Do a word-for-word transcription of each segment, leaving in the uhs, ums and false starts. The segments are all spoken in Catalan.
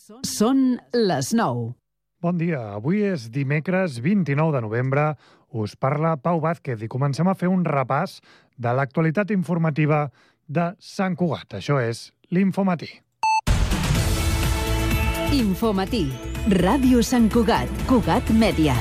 Són les nou. Bon dia, avui és dimecres vint-i-nou de novembre. Us parla Pau Vázquez i comencem a fer un repàs de l'actualitat informativa de Sant Cugat. Això és l'Infomatí. Infomatí. Ràdio Sant Cugat. Cugat Mèdia.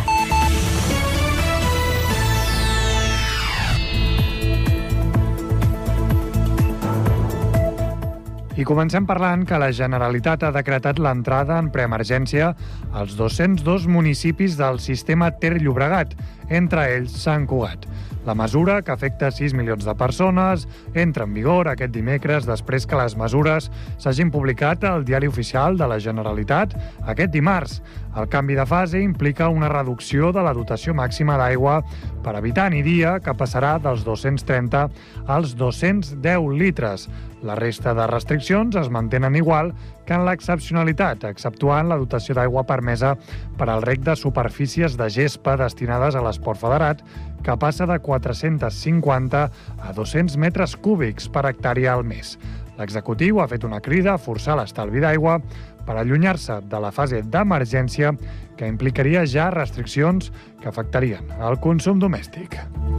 I comencem parlant que la Generalitat ha decretat l'entrada en preemergència als dos-cents dos municipis del sistema Ter-Llobregat, entre ells Sant Cugat. La mesura, que afecta sis milions de persones, entra en vigor aquest dimecres després que les mesures s'hagin publicat al Diari Oficial de la Generalitat aquest dimarts. El canvi de fase implica una reducció de la dotació màxima d'aigua per habitant i dia, que passarà dels dos-cents trenta als dos-cents deu litres. La resta de restriccions es mantenen igual que en l'excepcionalitat, exceptuant la dotació d'aigua permesa per al reg de superfícies de gespa destinades a l'esport federat, que passa de quatre-cents cinquanta a dos-cents metres cúbics per hectàrea al mes. L'executiu ha fet una crida a forçar l'estalvi d'aigua per allunyar-se de la fase d'emergència, que implicaria ja restriccions que afectarien el consum domèstic.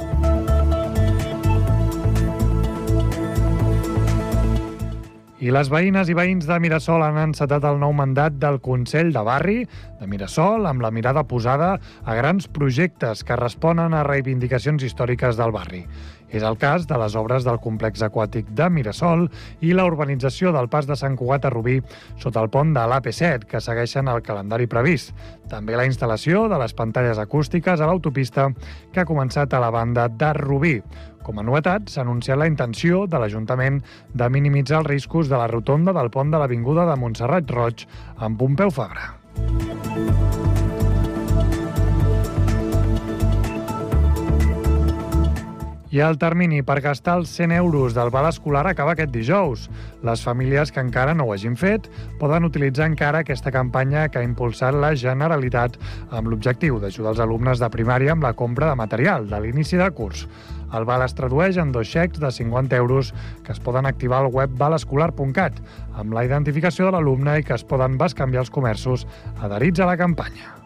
I les veïnes i veïns de Mirasol han encetat el nou mandat del Consell de Barri de Mirasol amb la mirada posada a grans projectes que responen a reivindicacions històriques del barri. És el cas de les obres del complex aquàtic de Mirasol i la urbanització del pas de Sant Cugat a Rubí sota el pont de l'A P set, que segueixen el calendari previst. També la instal·lació de les pantalles acústiques a l'autopista, que ha començat a la banda de Rubí. Com a novetat, s'ha anunciat la intenció de l'Ajuntament de minimitzar els riscos de la rotonda del pont de l'Avinguda de Montserrat Roig amb Pompeu Fabra. I el termini per gastar els cent euros del val escolar acaba aquest dijous. Les famílies que encara no ho hagin fet poden utilitzar encara aquesta campanya que ha impulsat la Generalitat amb l'objectiu d'ajudar els alumnes de primària amb la compra de material de l'inici de curs. El val es tradueix en dos xecs de cinquanta euros que es poden activar al web val escolar punt cat amb la identificació de l'alumne i que es poden bescanviar als comerços adherits a la campanya.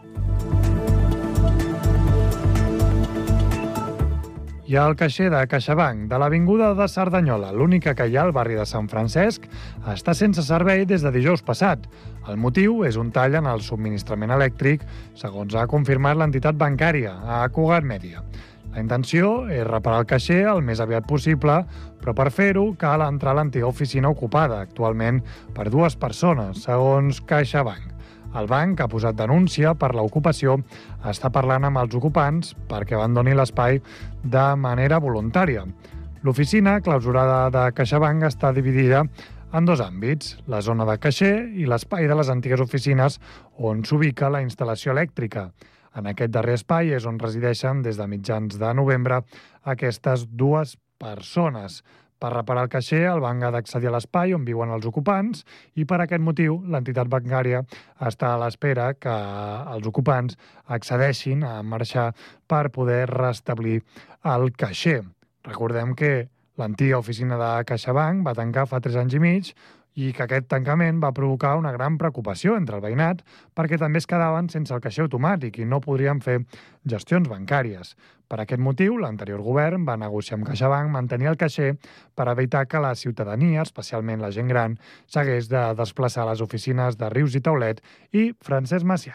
I el caixer de CaixaBank de l'Avinguda de Cerdanyola, l'única que hi ha al barri de Sant Francesc, està sense servei des de dijous passat. El motiu és un tall en el subministrament elèctric, segons ha confirmat l'entitat bancària, a Cugat Mèdia. La intenció és reparar el caixer el més aviat possible, però per fer-ho cal entrar a l'antiga oficina ocupada, actualment per dues persones, segons CaixaBank. El banc ha posat denúncia per l'ocupació, està parlant amb els ocupants perquè abandonin l'espai de manera voluntària. L'oficina clausurada de CaixaBank està dividida en dos àmbits, la zona de caixer i l'espai de les antigues oficines on s'ubica la instal·lació elèctrica. En aquest darrer espai és on resideixen des de mitjans de novembre aquestes dues persones. Per reparar el caixer, el banc ha d'accedir a l'espai on viuen els ocupants i per aquest motiu l'entitat bancària està a l'espera que els ocupants accedeixin a marxar per poder restablir el caixer. Recordem que l'antiga oficina de CaixaBank va tancar fa tres anys i mig i que aquest tancament va provocar una gran preocupació entre el veïnat perquè també es quedaven sense el caixer automàtic i no podrien fer gestions bancàries. Per aquest motiu, l'anterior govern va negociar amb CaixaBank mantenir el caixer per evitar que la ciutadania, especialment la gent gran, s'hagués de desplaçar a les oficines de Rius i Taulet i Francesc Macià.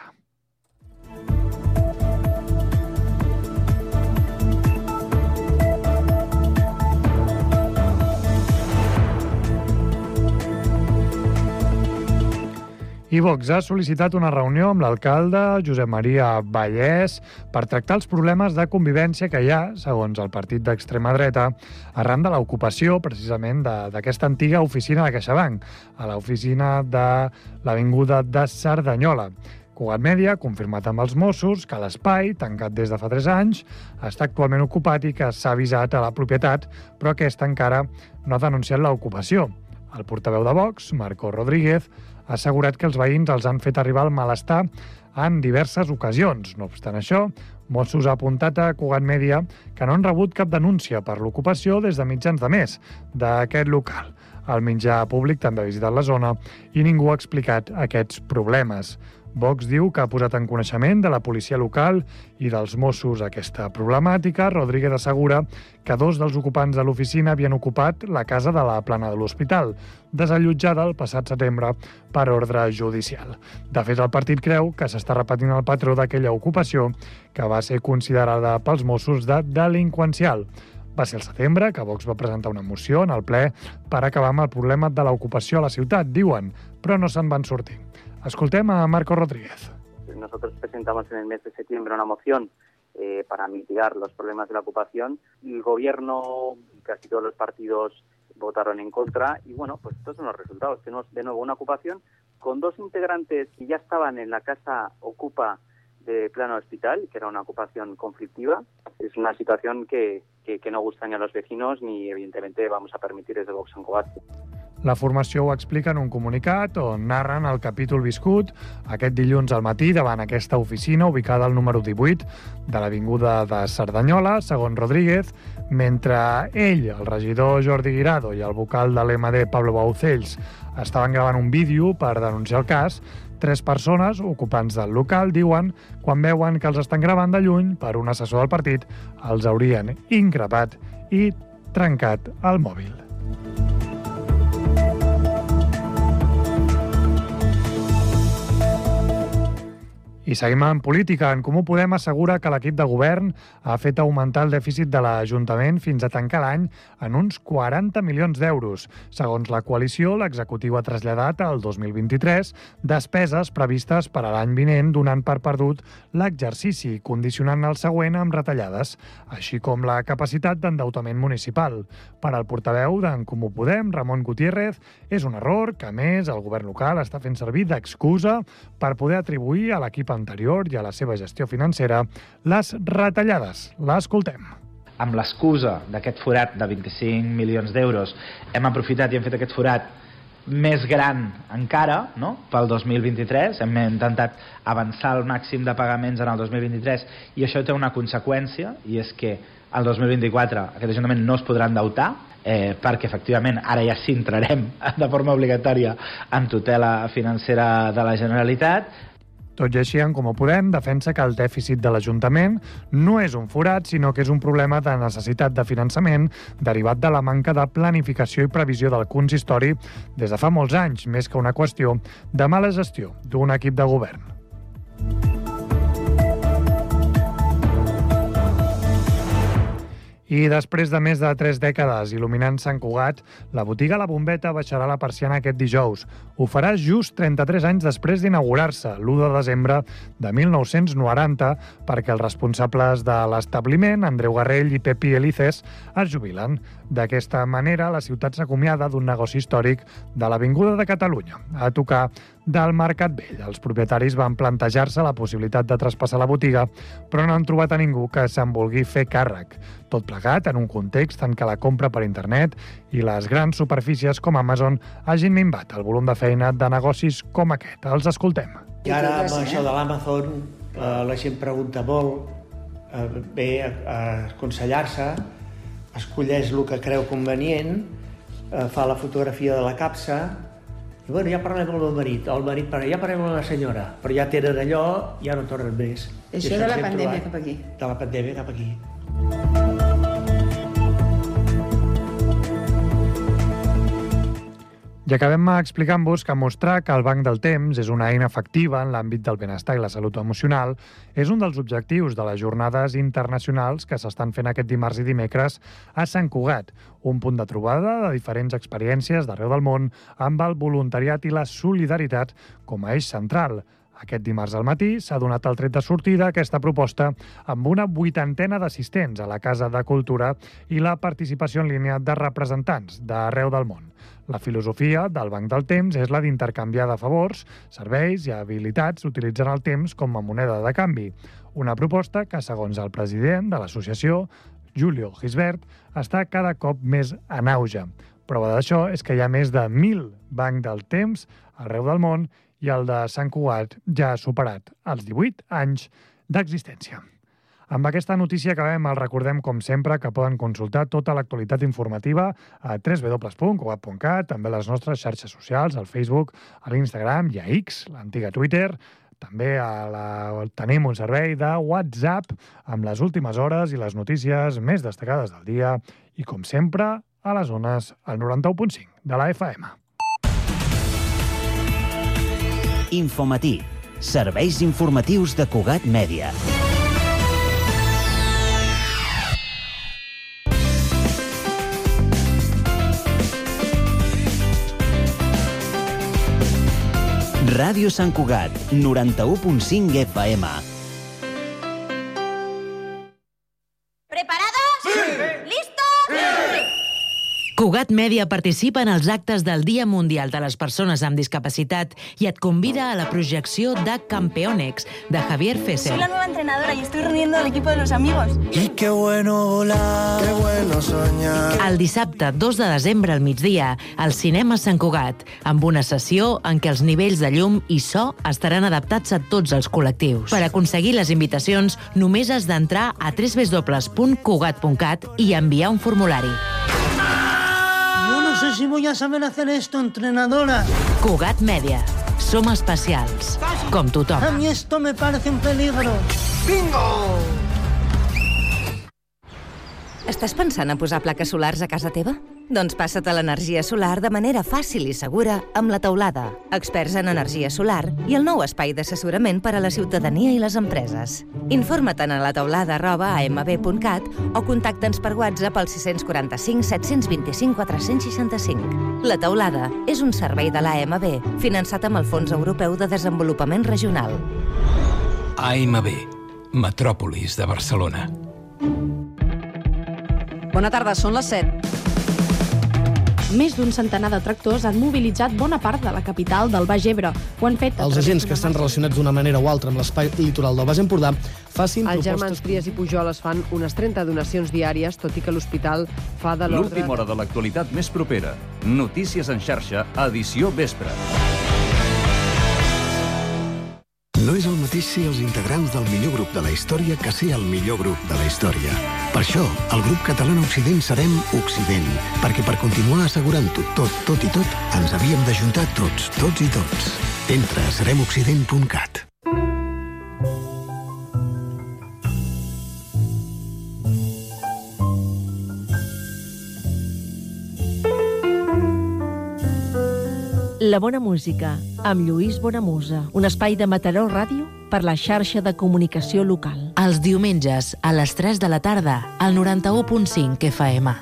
I Vox ha sol·licitat una reunió amb l'alcalde Josep Maria Vallès per tractar els problemes de convivència que hi ha, segons el partit d'extrema dreta, arran de l'ocupació precisament d'aquesta antiga oficina de CaixaBank, a l'oficina de l'Avinguda de Cerdanyola. Cugat Mèdia ha confirmat amb els Mossos que l'espai, tancat des de fa tres anys, està actualment ocupat i que s'ha avisat a la propietat, però aquesta encara no ha denunciat l'ocupació. El portaveu de Vox, Marco Rodríguez, ha assegurat que els veïns els han fet arribar el malestar en diverses ocasions. No obstant això, Mossos ha apuntat a Cugat Mèdia que no han rebut cap denúncia per l'ocupació des de mitjans de mes d'aquest local. El mitjà públic també ha visitat la zona i ningú ha explicat aquests problemes. Vox diu que ha posat en coneixement de la policia local i dels Mossos aquesta problemàtica. Rodríguez assegura que dos dels ocupants de l'oficina havien ocupat la casa de la plana de l'hospital, desallotjada el passat setembre per ordre judicial. De fet, el partit creu que s'està repetint el patró d'aquella ocupació que va ser considerada pels Mossos de delinqüencial. Va ser el setembre que Vox va presentar una moció en el ple per acabar amb el problema de l'ocupació a la ciutat, diuen, però no se'n van sortir. Escoltem a Marco Rodríguez. Nosotros presentamos en el mes de septiembre una moción eh, para mitigar los problemas de la ocupación. El gobierno, casi todos los partidos votaron en contra y bueno, pues estos son los resultados. Tenemos de nuevo una ocupación con dos integrantes que ya estaban en la casa ocupa de plano hospital, que era una ocupación conflictiva. Es una situación que, que, que no gusta ni a los vecinos ni evidentemente vamos a permitir desde Vox Sant Cugat. La formació ho explica en un comunicat on narren el capítol viscut aquest dilluns al matí davant aquesta oficina ubicada al número divuit de l'Avinguda de Cerdanyola, segons Rodríguez, mentre ell, el regidor Jordi Guirado i el vocal de l'M D Pablo Baucells estaven gravant un vídeo per denunciar el cas. Tres persones, ocupants del local, diuen quan veuen que els estan gravant de lluny per un assessor del partit, els haurien increpat i trencat el mòbil. I seguim en política. En Comú Podem assegura que l'equip de govern ha fet augmentar el dèficit de l'Ajuntament fins a tancar l'any en uns quaranta milions d'euros. Segons la coalició, l'executiu ha traslladat al dos mil vint-i-tres despeses previstes per a l'any vinent, donant per perdut l'exercici, condicionant el següent amb retallades, així com la capacitat d'endeutament municipal. Per al portaveu d'en Comú Podem, Ramon Gutiérrez, és un error que, a més, el govern local està fent servir d'excusa per poder atribuir a l'equip anterior i a la seva gestió financera les retallades. L'escoltem. Amb l'excusa d'aquest forat de vint-i-cinc milions d'euros hem aprofitat i hem fet aquest forat més gran encara, no?, pel dos mil vint-i-tres. Hem intentat avançar el màxim de pagaments en el dos mil vint-i-tres i això té una conseqüència, i és que el dos mil vint-i-quatre aquest Ajuntament no es podrà endeutar, eh, perquè efectivament ara ja sí entrarem de forma obligatòria en tutela financera de la Generalitat. Tot i així, en Comú Podem defensa que el dèficit de l'Ajuntament no és un forat, sinó que és un problema de necessitat de finançament derivat de la manca de planificació i previsió del consistori des de fa molts anys, més que una qüestió de mala gestió d'un equip de govern. I després de més de tres dècades il·luminant Sant Cugat, la botiga La Bombeta baixarà la persiana aquest dijous. Ho farà just trenta-tres anys després d'inaugurar-se, l'u de desembre de mil nou-cents noranta, perquè els responsables de l'establiment, Andreu Garrell i Pepi Elices, es jubilen. D'aquesta manera, la ciutat s'acomiada d'un negoci històric de l'Avinguda de Catalunya, a tocar del Mercat Vell. Els propietaris van plantejar-se la possibilitat de traspassar la botiga, però no han trobat a ningú que se'n vulgui fer càrrec. Tot plegat en un context en què la compra per internet i les grans superfícies com Amazon hagin minvat el volum de feina de negocis com aquest. Els escoltem. I ara amb això de l'Amazon eh, la gent pregunta molt, eh, ve a, a aconsellar-se, escolleix el que creu convenient, eh, fa la fotografia de la capsa i bueno, ja parlem amb el marit, el marit parla, ja parlem amb la senyora, però ja tenen allò, ja no tornen més. Això, això de la pandèmia trobat, cap aquí. De la pandèmia cap aquí. I acabem explicant-vos que mostrar que el Banc del Temps és una eina efectiva en l'àmbit del benestar i la salut emocional és un dels objectius de les jornades internacionals que s'estan fent aquest dimarts i dimecres a Sant Cugat, un punt de trobada de diferents experiències d'arreu del món amb el voluntariat i la solidaritat com a eix central. Aquest dimarts al matí s'ha donat el tret de sortida a aquesta proposta amb una vuitantena d'assistents a la Casa de Cultura i la participació en línia de representants d'arreu del món. La filosofia del Banc del Temps és la d'intercanviar de favors, serveis i habilitats utilitzant el temps com a moneda de canvi. Una proposta que, segons el president de l'associació, Julio Gisbert, està cada cop més en auge. Prova d'això és que hi ha més de mil Banc del Temps arreu del món i el de Sant Cugat ja ha superat els divuit anys d'existència. Amb aquesta notícia acabem. El recordem, com sempre, que poden consultar tota l'actualitat informativa a w w w punt cugat punt cat, també a les nostres xarxes socials, al Facebook, a l'Instagram i a X, l'antiga Twitter. També a la... tenim un servei de WhatsApp amb les últimes hores i les notícies més destacades del dia i, com sempre, a les zones al noranta-u punt cinc de la F M. Infomatí. Serveis informatius de Cugat Mèdia. Ràdio Sant Cugat, noranta-u punt cinc F M. ¿Preparados? Sí. ¿Listos? Sí. Cugat Mèdia participa en els actes del Dia Mundial de les Persones amb Discapacitat i et convida a la projecció de Campeonex, de Javier Fesser. Soy la nueva entrenadora y estoy reuniendo al equipo de los amigos. Y qué bueno volar, qué bueno soñar. El dissabte dos de desembre al migdia, al Cinema Sant Cugat, amb una sessió en què els nivells de llum i so estaran adaptats a tots els col·lectius. Per aconseguir les invitacions, només has d'entrar a w w w punt cugat punt cat i enviar un formulari. No sé si voy a saber hacer esto, entrenadora. Cugat Mèdia. Som especials, com tothom. A mí esto me parece un peligro. ¡Bingo! Estàs pensant a posar plaques solars a casa teva? Doncs passa't a l'energia solar de manera fàcil i segura amb La Teulada, experts en energia solar i el nou espai d'assessorament per a la ciutadania i les empreses. Informa't a la teulada arroba a m b punt cat o contacta'ns per WhatsApp al sis quatre cinc set dos cinc quatre sis cinc. La Teulada és un servei de l'A M B finançat amb el Fons Europeu de Desenvolupament Regional. A M B, Metròpolis de Barcelona. Bona tarda, són les set. Més d'un centenar de tractors han mobilitzat bona part de la capital del Baix Ebre. Ho han fet... Els agents que estan relacionats d'una manera o altra amb l'espai litoral del Baix Empordà facin propostes... Els germans propostes... Trias i Pujoles fan unes trenta donacions diàries, tot i que l'hospital fa de l'ordre... L'última hora de l'actualitat més propera. Notícies en xarxa, edició vespre. No és el mateix ser els integrants del millor grup de la història que ser el millor grup de la història. Per això, el grup català Occident serem Occident, perquè per continuar assegurant-ho tot, tot i tot, ens havíem d'ajuntar tots, tots i tots. Entra a serem occident punt cat. La bona música, amb Lluís Bonamusa, un espai de Mataró Ràdio per la xarxa de comunicació local. Els diumenges, a les tres de la tarda, al noranta-u punt cinc F M.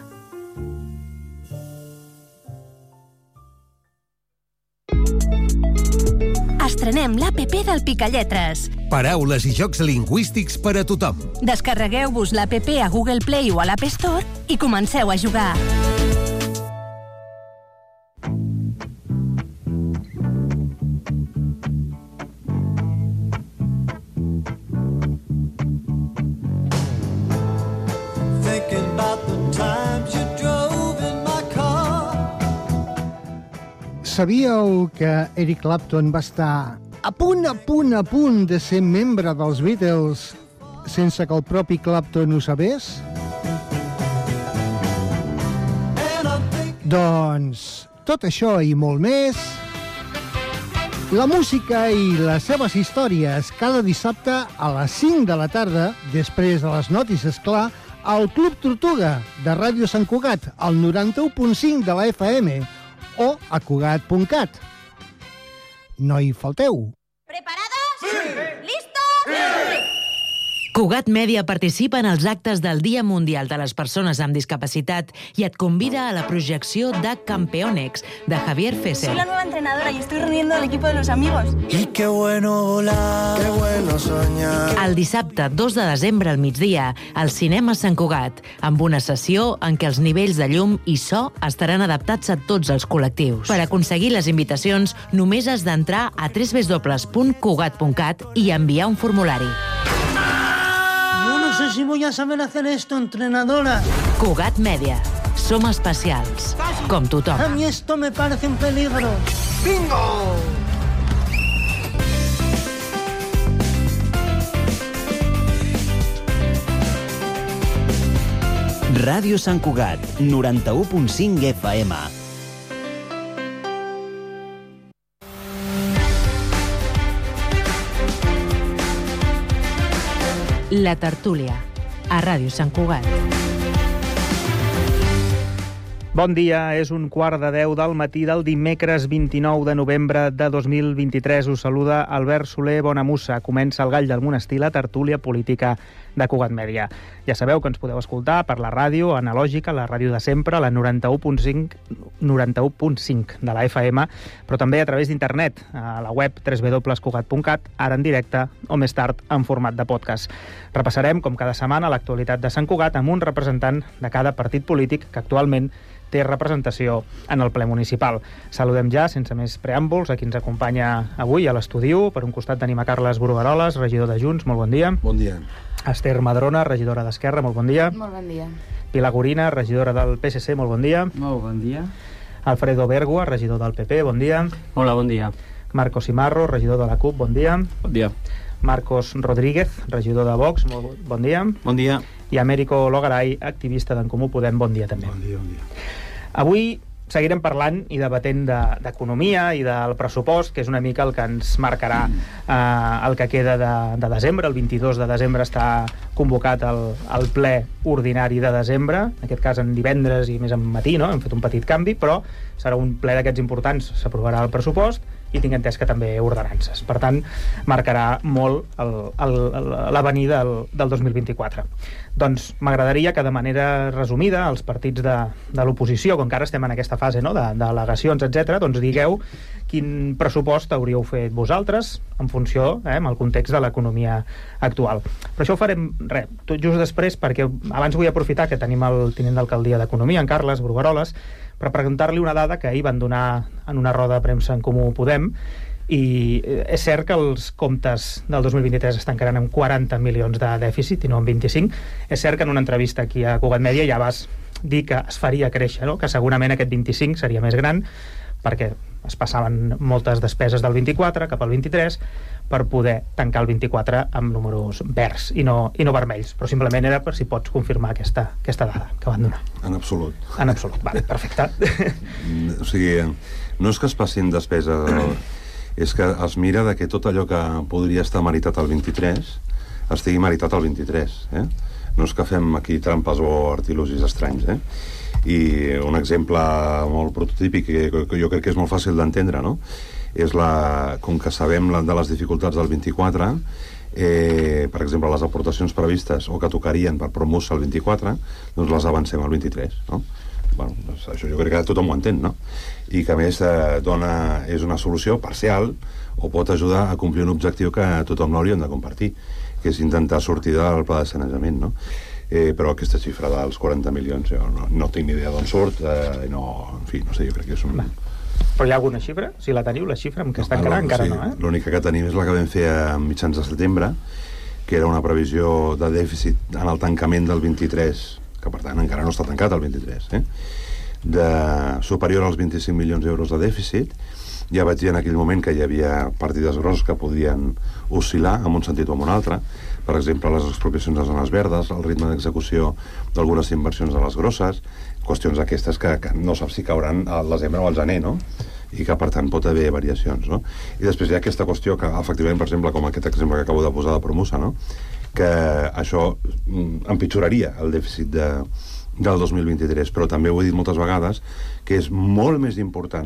Estrenem l'A P P del Picalletres. Paraules i jocs lingüístics per a tothom. Descarregueu-vos l'A P P a Google Play o a l'App Store i comenceu a jugar. Sabíeu que Eric Clapton va estar a punt, a punt, a punt de ser membre dels Beatles sense que el propi Clapton ho sabés? Doncs tot això i molt més, la música i les seves històries cada dissabte a les cinc de la tarda, després de les notícies, clar, al Club Tortuga de Ràdio Sant Cugat, al noranta-u punt cinc de la F M, o a cugat punt cat. No hi falteu. ¿Preparados? Sí. ¿Listos? Sí. Cugat Mèdia participa en els actes del Dia Mundial de les Persones amb Discapacitat i et convida a la projecció de Campeonex, de Javier Fesser. Soy la nueva entrenadora y estoy reuniendo al equipo de los amigos. Y qué bueno volar, qué bueno soñar. El dissabte dos de desembre al migdia, al Cinema Sant Cugat, amb una sessió en què els nivells de llum i so estaran adaptats a tots els col·lectius. Per aconseguir les invitacions, només has d'entrar a w w w punt cugat punt cat i enviar un formulari. No sé si voy a saber hacer esto, entrenadora. Cugat Mèdia. Som especials, com tothom. A mí esto me parece un peligro. ¡Bingo! Ràdio Sant Cugat, noranta-u punt cinc F M. La tertúlia, a Ràdio Sant Cugat. Bon dia, és un quart de deu del matí del dimecres vint-i-nou de novembre de dos mil vint-i-tres. Us saluda Albert Soler Bonamussa. Comença el Gall del Monestir, la tertúlia política de Cugat Mèdia. Ja sabeu que ens podeu escoltar per la ràdio analògica, la ràdio de sempre, la noranta-u punt cinc de la F M, però també a través d'internet, a la web w w w punt cugat punt cat, ara en directe o més tard en format de podcast. Repassarem, com cada setmana, l'actualitat de Sant Cugat amb un representant de cada partit polític que actualment té representació en el ple municipal. Saludem ja, sense més preàmbuls, a qui ens acompanya avui a l'estudi. Per un costat tenim a Carles Brugueroles, regidor de Junts, molt bon dia. Bon dia. Esther Madrona, regidora d'Esquerra, molt bon dia. Molt bon dia. Pilar Gorina, regidora del P S C, molt bon dia. Molt bon dia. Alfredo Bergua, regidor del P P, bon dia. Hola, bon dia. Marcos Imarro, regidor de la CUP, bon dia. Bon dia. Marcos Rodríguez, regidor de Vox, molt bon dia. Bon dia. I Américo Logaray, activista d'En Comú Podem, bon dia també. Bon dia, bon dia. Avui seguirem parlant i debatent d'economia de, i del pressupost, que és una mica el que ens marcarà eh, el que queda de, de desembre. El vint-i-dos de desembre està convocat el, el ple ordinari de desembre, en aquest cas en divendres i més en matí, no? Hem fet un petit canvi, però serà un ple d'aquests importants. S'aprovarà el pressupost i tinc entès que també ordenances. Per tant, marcarà molt l'avenir del, del dos mil vint-i-quatre. Doncs m'agradaria que de manera resumida els partits de, de l'oposició, com que ara estem en aquesta fase, no?, de, de al·legacions, etcètera, doncs digueu quin pressupost hauríeu fet vosaltres en funció, eh, amb el context de l'economia actual. Però això ho farem, res, tot just després, perquè abans vull aprofitar que tenim el tinent d'alcaldia d'Economia, en Carles Brugueroles, per preguntar-li una dada que ahir van donar en una roda de premsa en Comú Podem, i és cert que els comptes del dos mil vint-i-tres es tancaran amb quaranta milions de dèficit i no amb vint-i-cinc. És cert que en una entrevista aquí a Cugat Mèdia ja vas dir que es faria créixer, no?, que segurament aquest vint-i-cinc seria més gran perquè es passaven moltes despeses del vint-i-quatre cap al vint-i-tres per poder tancar el vint-i-quatre amb números verds i no, i no vermells, però simplement era per si pots confirmar aquesta, aquesta dada que van donar. En absolut. En absolut, vale, perfecte. O sigui, no és que es passin despeses, és que es mira de que tot allò que podria estar meritat al vint-i-tres estigui meritat al vint-i-tres, eh? No és que fem aquí trampes o artilogis estranys, eh? I un exemple molt prototípic que, que jo crec que és molt fàcil d'entendre, no?, és la, com que sabem la, de les dificultats del vint-i-quatre, eh, per exemple, les aportacions previstes o que tocarien per promoure el vint-i-quatre, doncs les avancem al vint-i-tres, no? Bueno, doncs això jo crec que tothom ho entén, no? I que a més eh, dona, és una solució parcial o pot ajudar a complir un objectiu que tothom l'hauríem de compartir, que és intentar sortir del pla de sanejament, no? Eh, però aquesta xifra dels quaranta milions jo no, no tinc ni idea d'on surt, eh, no, en fi, no sé, jo crec que és un... Va. Però hi ha alguna xifra? Si la teniu, la xifra amb què està encara, encara sí, no, eh? L'única que tenim és la que vam fer a mitjans de setembre, que era una previsió de dèficit en el tancament del vint-i-tres, que per tant encara no està tancat el vint-i-tres, eh? De superior als vint-i-cinc milions d'euros de dèficit. Ja vaig dir en aquell moment que hi havia partides grosses que podien oscil·lar en un sentit o en un altre, per exemple les expropiacions de zones verdes, el ritme d'execució d'algunes inversions de les grosses, qüestions aquestes que, que no saps si cauran al desembre o al gener, no?, i que per tant pot haver variacions, no? I després hi ha aquesta qüestió que efectivament, per exemple, com aquest exemple que acabo de posar de Promusa, no?, que això empitjoraria el dèficit de, del dos mil vint-i-tres, però també ho he dit moltes vegades que és molt més important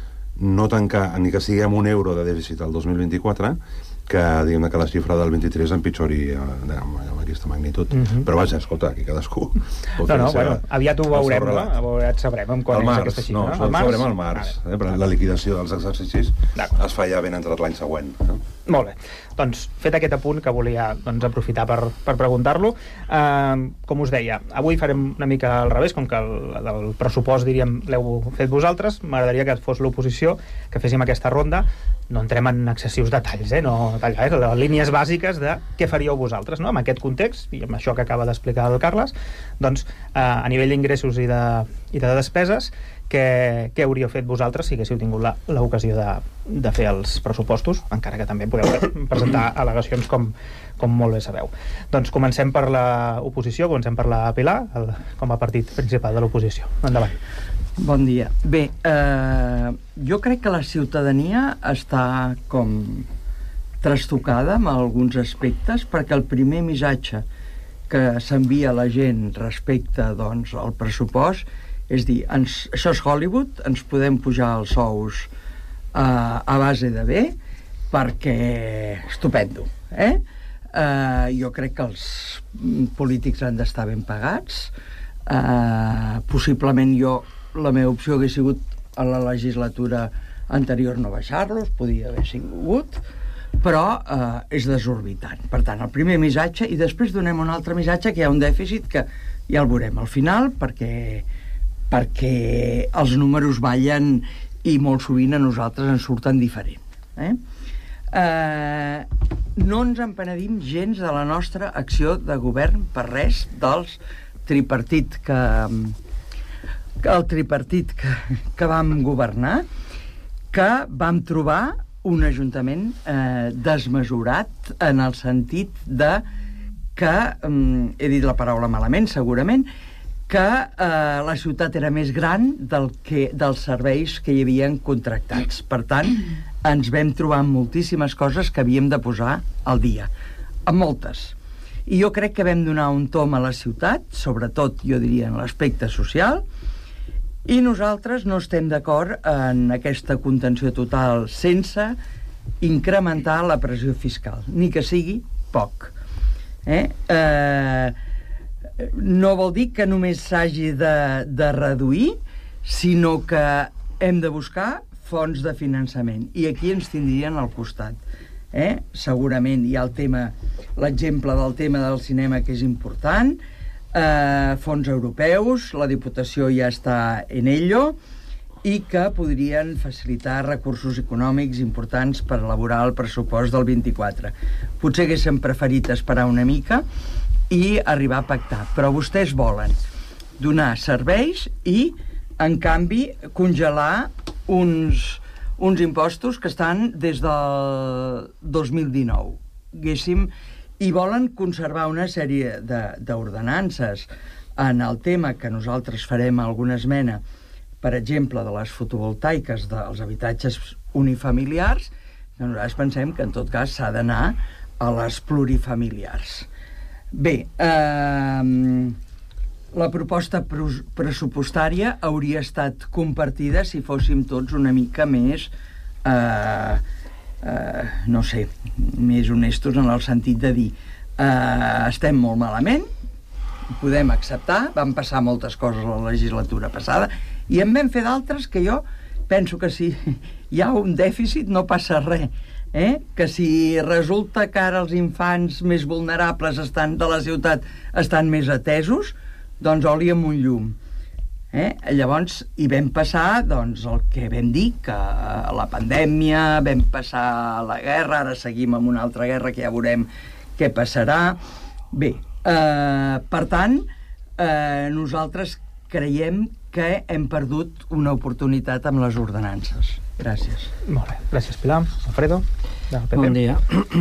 no tancar ni que sigui amb un euro de dèficit al dos mil vint-i-quatre que, diguem, que la xifra del vint-i-tres empitjori amb, amb aquesta magnitud. Mm-hmm. Però vaja, escolta, aquí cadascú... No, no, bueno, aviat ho veurem, no? Aviat sabrem amb quan és aquesta xifra. No, no? Març? Sabrem al març. Eh? Però la liquidació dels exercicis es fa ja ben entrat l'any següent. No? Molt bé. Doncs, fet aquest apunt que volia doncs, aprofitar per, per preguntar-lo, eh, com us deia, avui farem una mica al revés, com que el, el pressupost, diríem, l'heu fet vosaltres, m'agradaria que fos l'oposició, que féssim aquesta ronda, no entrem en excessius detalls, eh? No, talla, eh? Les línies bàsiques de què faríeu vosaltres, no? En aquest context, i amb això que acaba d'explicar el Carles, doncs, eh, a nivell d'ingressos i de, i de despeses, què, què hauríeu fet vosaltres si haguéssiu tingut l'ocasió de, de fer els pressupostos, encara que també podeu presentar al·legacions com, com molt bé sabeu. Doncs comencem per l'oposició, comencem per la Pilar, el, com a partit principal de l'oposició. Endavant. Bon dia. Bé, eh, jo crec que la ciutadania està com trastocada en alguns aspectes, perquè el primer missatge que s'envia a la gent respecte, doncs, al pressupost és dir, ens, això és Hollywood, ens podem pujar els sous eh, a base de bé, perquè estupendo, eh? Eh, jo crec que els polítics han d'estar ben pagats. Eh, possiblement jo, la meva opció hagués sigut a la legislatura anterior no baixar-los, podia haver sigut, però eh, és desorbitant. Per tant, el primer missatge, i després donem un altre missatge, que hi ha un dèficit que ja el veurem al final, perquè perquè els números ballen i molt sovint a nosaltres ens surten diferent. Eh? Eh, no ens en penedim gens de la nostra acció de govern per res dels tripartit que, que el tripartit que, que vam governar, que vam trobar un ajuntament eh, desmesurat en el sentit de que, eh, he dit la paraula malament segurament, que eh, la ciutat era més gran del que, dels serveis que hi havien contractats. Per tant, ens vam trobar amb moltíssimes coses que havíem de posar al dia. Amb moltes. I jo crec que vam donar un tom a la ciutat, sobretot, jo diria, en l'aspecte social, i nosaltres no estem d'acord en aquesta contenció total sense incrementar la pressió fiscal, ni que sigui poc. Eh? Eh... No vol dir que només s'hagi de, de reduir, sinó que hem de buscar fonts de finançament. I aquí ens tindrien al costat. Eh? Segurament hi ha el tema, l'exemple del tema del cinema, que és important, eh, fons europeus, la Diputació ja està en ello, i que podrien facilitar recursos econòmics importants per elaborar el pressupost del vint-i-quatre. Potser haguéssim preferit esperar una mica i arribar a pactar, però vostès volen donar serveis i, en canvi, congelar uns, uns impostos que estan des del dos mil dinou. Haguéssim, i volen conservar una sèrie d'ordenances en el tema que nosaltres farem alguna esmena, per exemple, de les fotovoltaiques dels habitatges unifamiliars, que nosaltres pensem que en tot cas s'ha d'anar a les plurifamiliars. Bé, eh, la proposta pressupostària hauria estat compartida si fóssim tots una mica més, eh, eh, no sé, més honestos en el sentit de dir eh, estem molt malament, podem acceptar, van passar moltes coses a la legislatura passada, i en vam fer d'altres que jo penso que si hi ha un dèficit no passa res. Eh? Que si resulta que ara els infants més vulnerables estan de la ciutat estan més atesos, doncs oli amb un llum. Eh? Llavors hi vam passar doncs, el que vam dir, que la pandèmia, vam passar la guerra, ara seguim amb una altra guerra que ja veurem què passarà. Bé, eh, per tant, eh, nosaltres creiem que hem perdut una oportunitat amb les ordenances. Gràcies. Molt bé. Gràcies, Pilar. Alfredo, del P P. Bon dia.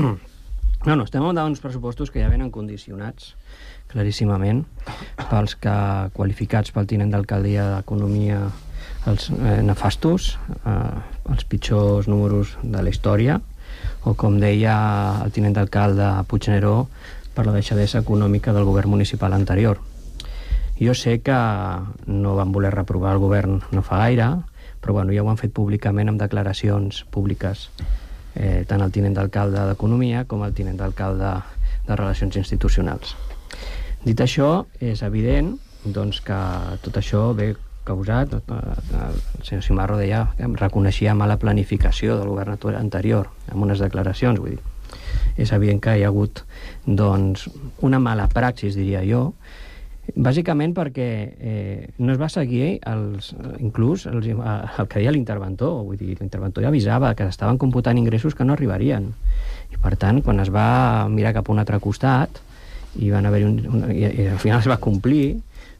No, no, estem davant uns pressupostos que ja venen condicionats claríssimament pels que, qualificats pel tinent d'alcaldia d'Economia, els eh, nefastos, eh, els pitjors números de la història, o com deia el tinent d'alcalde Puigneró, per la deixadesa econòmica del govern municipal anterior. Jo sé que no van voler reprovar el govern no fa gaire, però bueno, ja ho han fet públicament amb declaracions públiques, eh, tant el tinent d'alcalde d'Economia com el tinent d'alcalde de Relacions Institucionals. Dit això, és evident doncs, que tot això ve causat, el senyor Cimarro deia que reconeixia mala planificació del govern anterior, amb unes declaracions, vull dir. És evident que hi ha hagut doncs, una mala praxis, diria jo, bàsicament perquè eh, no es va seguir els, inclús els, el que deia l'interventor, vull dir, l'interventor ja avisava que estaven computant ingressos que no arribarien, i per tant quan es va mirar cap a un altre costat i van haver un, un, i, i al final es va complir,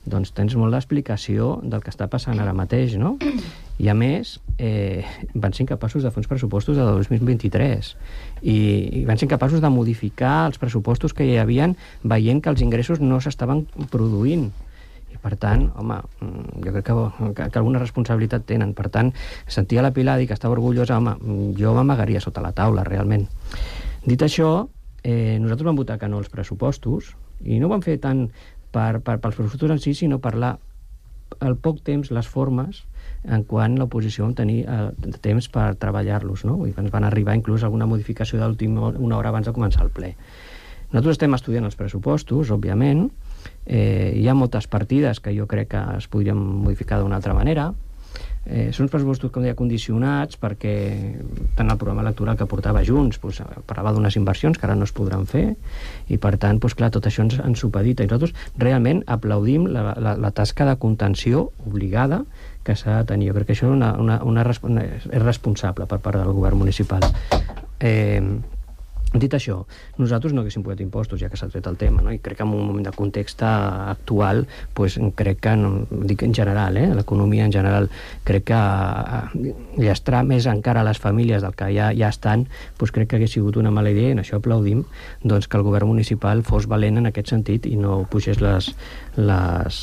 doncs tens molt d'explicació del que està passant ara mateix, no? I a més, eh, van ser incapaços de fer uns pressupostos de dos mil vint-i-tres i, i van ser incapaços de modificar els pressupostos que hi havien veient que els ingressos no s'estaven produint. I per tant, home, jo crec que, que, que alguna responsabilitat tenen. Per tant, sentia la Pilar dir que estava orgullosa, home, jo m'amagaria sota la taula, realment. Dit això, eh, nosaltres vam votar que no als pressupostos i no ho vam fer tant per, per, pels pressupostos en si, sinó per la, el poc temps, les formes en quan l'oposició vam tenir eh, temps per treballar-los, no? I ens van arribar inclús alguna modificació d'última una hora abans de començar el ple. Nosaltres estem estudiant els pressupostos, òbviament. Eh, hi ha moltes partides que jo crec que es podrien modificar d'una altra manera. Eh, són uns pressupostos, com deia, condicionats perquè tant el programa electoral que portava Junts doncs, parlava d'unes inversions que ara no es podran fer i per tant, doncs, clar, tot això ens, ens supedita i nosaltres realment aplaudim la, la, la tasca de contenció obligada que s'ha de tenir. Jo crec que això és, una, una, una, una, és responsable per part del govern municipal. Eh, Dit això, nosaltres no haguéssim posat impostos, ja que s'ha tret el tema, no? I crec que en un moment de context actual, pues, crec que, no, dic en general, eh, l'economia en general, crec que eh, llastrar més encara a les famílies del que ja, ja estan, pues, crec que hagués sigut una mala idea, i en això aplaudim doncs, que el govern municipal fos valent en aquest sentit i no pugés les... les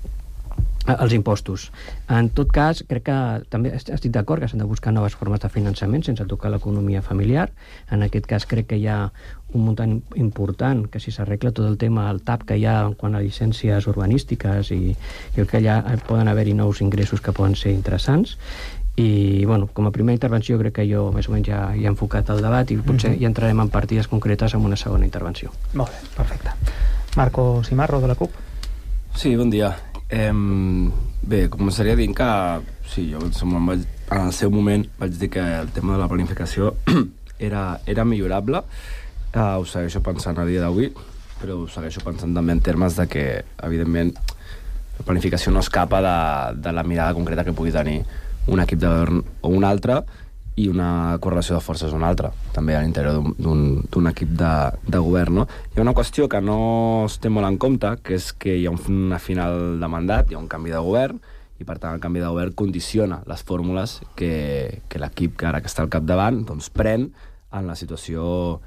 els impostos. En tot cas, crec que també estic d'acord que s'han de buscar noves formes de finançament sense tocar l'economia familiar. En aquest cas crec que hi ha un muntant important que si s'arregla tot el tema, el tap que hi ha en quant a llicències urbanístiques i, i que allà poden haver-hi nous ingressos que poden ser interessants. I, bueno, com a primera intervenció crec que jo més o menys ja, ja he enfocat el debat i potser mm-hmm. ja entrarem en partides concretes en una segona intervenció. Molt bé, perfecte. Marco Simarro, de la CUP. Sí, bon dia. Eh, bé, començaria dient que sí, jo vaig, en el seu moment vaig dir que el tema de la planificació era, era millorable. Eh, ho segueixo pensant a dia d'avui, però ho segueixo pensant també en termes de que, evidentment, la planificació no escapa de, de la mirada concreta que pugui tenir un equip de govern o un altre i una correlació de forces o una altra, també a l'interior d'un equip de, de govern. No? Hi ha una qüestió que no es té molt en compte, que és que hi ha una final de mandat, hi ha un canvi de govern, i per tant el canvi de govern condiciona les fórmules que, que l'equip que ara que està al capdavant doncs, pren en la situació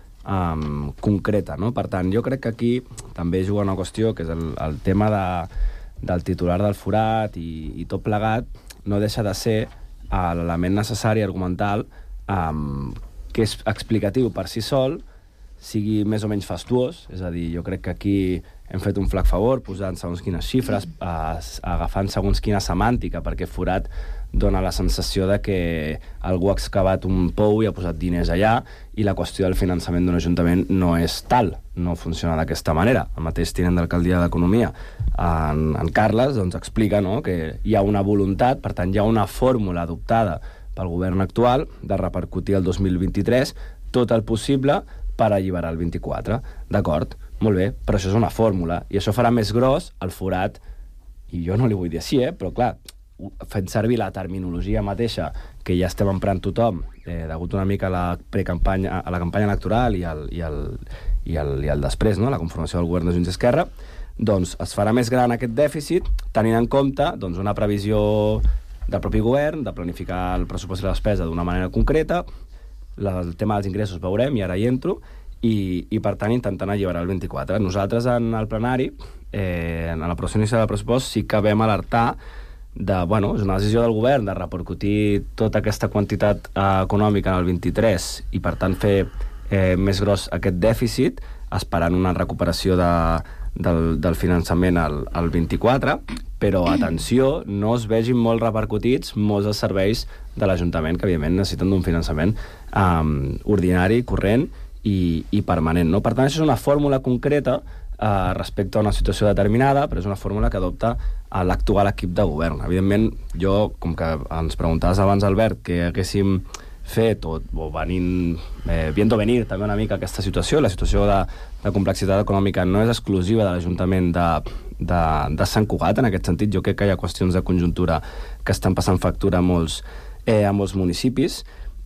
um, concreta. No? Per tant, jo crec que aquí també juga una qüestió, que és el, el tema de, del titular del forat i, i tot plegat, no deixa de ser l'element necessari argumental um, que és explicatiu per si sol, sigui més o menys fastuós, és a dir, jo crec que aquí hem fet un flac favor posant segons quines xifres, uh, agafant segons quina semàntica, perquè forat dona la sensació de que algú ha excavat un pou i ha posat diners allà i la qüestió del finançament d'un ajuntament no és tal, no funciona d'aquesta manera. El mateix tinent d'alcaldia d'Economia, en, en Carles, doncs explica, no?, que hi ha una voluntat, per tant hi ha una fórmula adoptada pel govern actual de repercutir el dos mil vint-i-tres tot el possible per alliberar el vint-i-quatre. D'acord? Molt bé, però això és una fórmula i això farà més gros el forat, i jo no li vull dir així, eh? Però clar, fent servir la terminologia mateixa que ja estem emprant tothom, eh, degut una mica a la precampanya, a la campanya electoral i al, i al, i al, i al després, no?, la conformació del govern de Junts i Esquerra, doncs es farà més gran aquest dèficit tenint en compte doncs, una previsió del propi govern de planificar el pressupost i la despesa d'una manera concreta, la, el tema dels ingressos veurem, i ara hi entro, i, i per tant intentant alliberar el vint-i-quatre. Nosaltres en el plenari, eh, en l'aprovació inicial del pressupost, sí que vam alertar de, bueno, és una decisió del govern de repercutir tota aquesta quantitat eh, econòmica en el vint-i-tres i per tant fer eh, més gros aquest dèficit, esperant una recuperació de, del, del finançament al, al vint-i-quatre, però atenció, no es vegin molt repercutits molts dels serveis de l'Ajuntament que evidentment necessiten d'un finançament eh, ordinari, corrent i, i permanent. No? Per tant, això és una fórmula concreta Uh, respecte a una situació determinada, però és una fórmula que adopta uh, l'actual equip de govern. Evidentment, jo, com que ens preguntaves abans, Albert, que haguéssim fet, o, o venint, eh, viendo venir també una mica aquesta situació, la situació de, de complexitat econòmica no és exclusiva de l'Ajuntament de, de, de Sant Cugat, en aquest sentit. Jo crec que hi ha qüestions de conjuntura que estan passant factura a molts, eh, a molts municipis,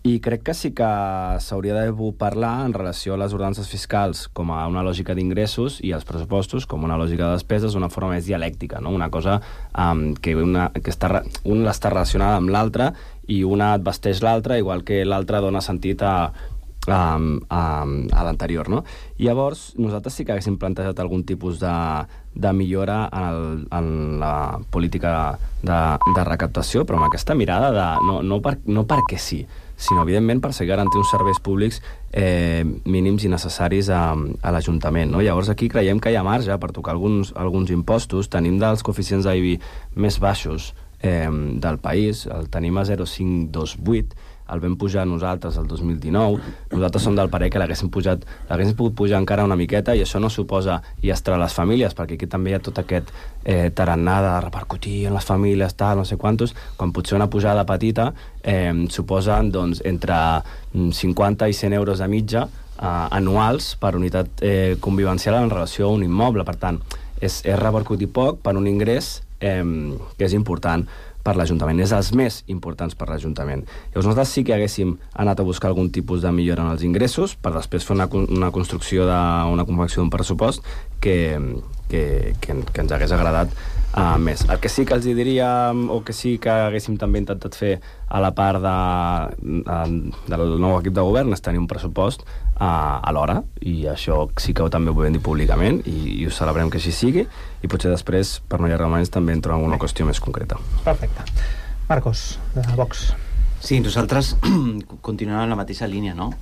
I crec que sí que s'hauria de parlar en relació a les ordenances fiscals com a una lògica d'ingressos i els pressupostos com una lògica de despeses d'una forma més dialèctica, no? Una cosa um, que, una, que està, una està relacionada amb l'altra i una et vesteix l'altra, igual que l'altra dona sentit a, a, a, a l'anterior, no? I llavors, nosaltres sí que haguéssim plantejat algun tipus de, de millora en, el, en la política de, de recaptació, però amb aquesta mirada de no, no, per, no perquè sí, sinó, evidentment, per seguir garantir uns serveis públics eh, mínims i necessaris a, a l'Ajuntament, no? Llavors, aquí creiem que hi ha marge per tocar alguns, alguns impostos. Tenim dels coeficients d'I B més baixos eh, del país, el tenim a zero coma cinc dos vuit, el vam pujar nosaltres el dos mil dinou, nosaltres som del parer que l'haguéssim pujat, l'haguéssim pogut pujar encara una miqueta, i això no suposa llestrar les famílies, perquè aquí també hi ha tot aquest eh, tarannà de repercutir en les famílies, tal, no sé quantos, quan potser una pujada petita eh, suposa doncs, entre cinquanta i cent euros de mitja eh, anuals per unitat eh, convivencial en relació a un immoble. Per tant, és, és repercutir poc per un ingrés eh, que és important per l'Ajuntament, és els més importants per l'Ajuntament. Llavors nosaltres sí que haguéssim anat a buscar algun tipus de millora en els ingressos per després fer una, una construcció d'una confecció d'un pressupost que, que, que, que ens hagués agradat uh, més. El que sí que els diríem, o que sí que haguéssim també intentat fer a la part de, de, del nou equip de govern, és tenir un pressupost uh, a l'hora, i això sí que també ho podem dir públicament, i, i ho celebrem que així sigui, i potser després, per no allargar més, també entro en una qüestió més concreta. Perfecte. Marcos, de Vox. Sí, nosaltres continuem en la mateixa línia, no?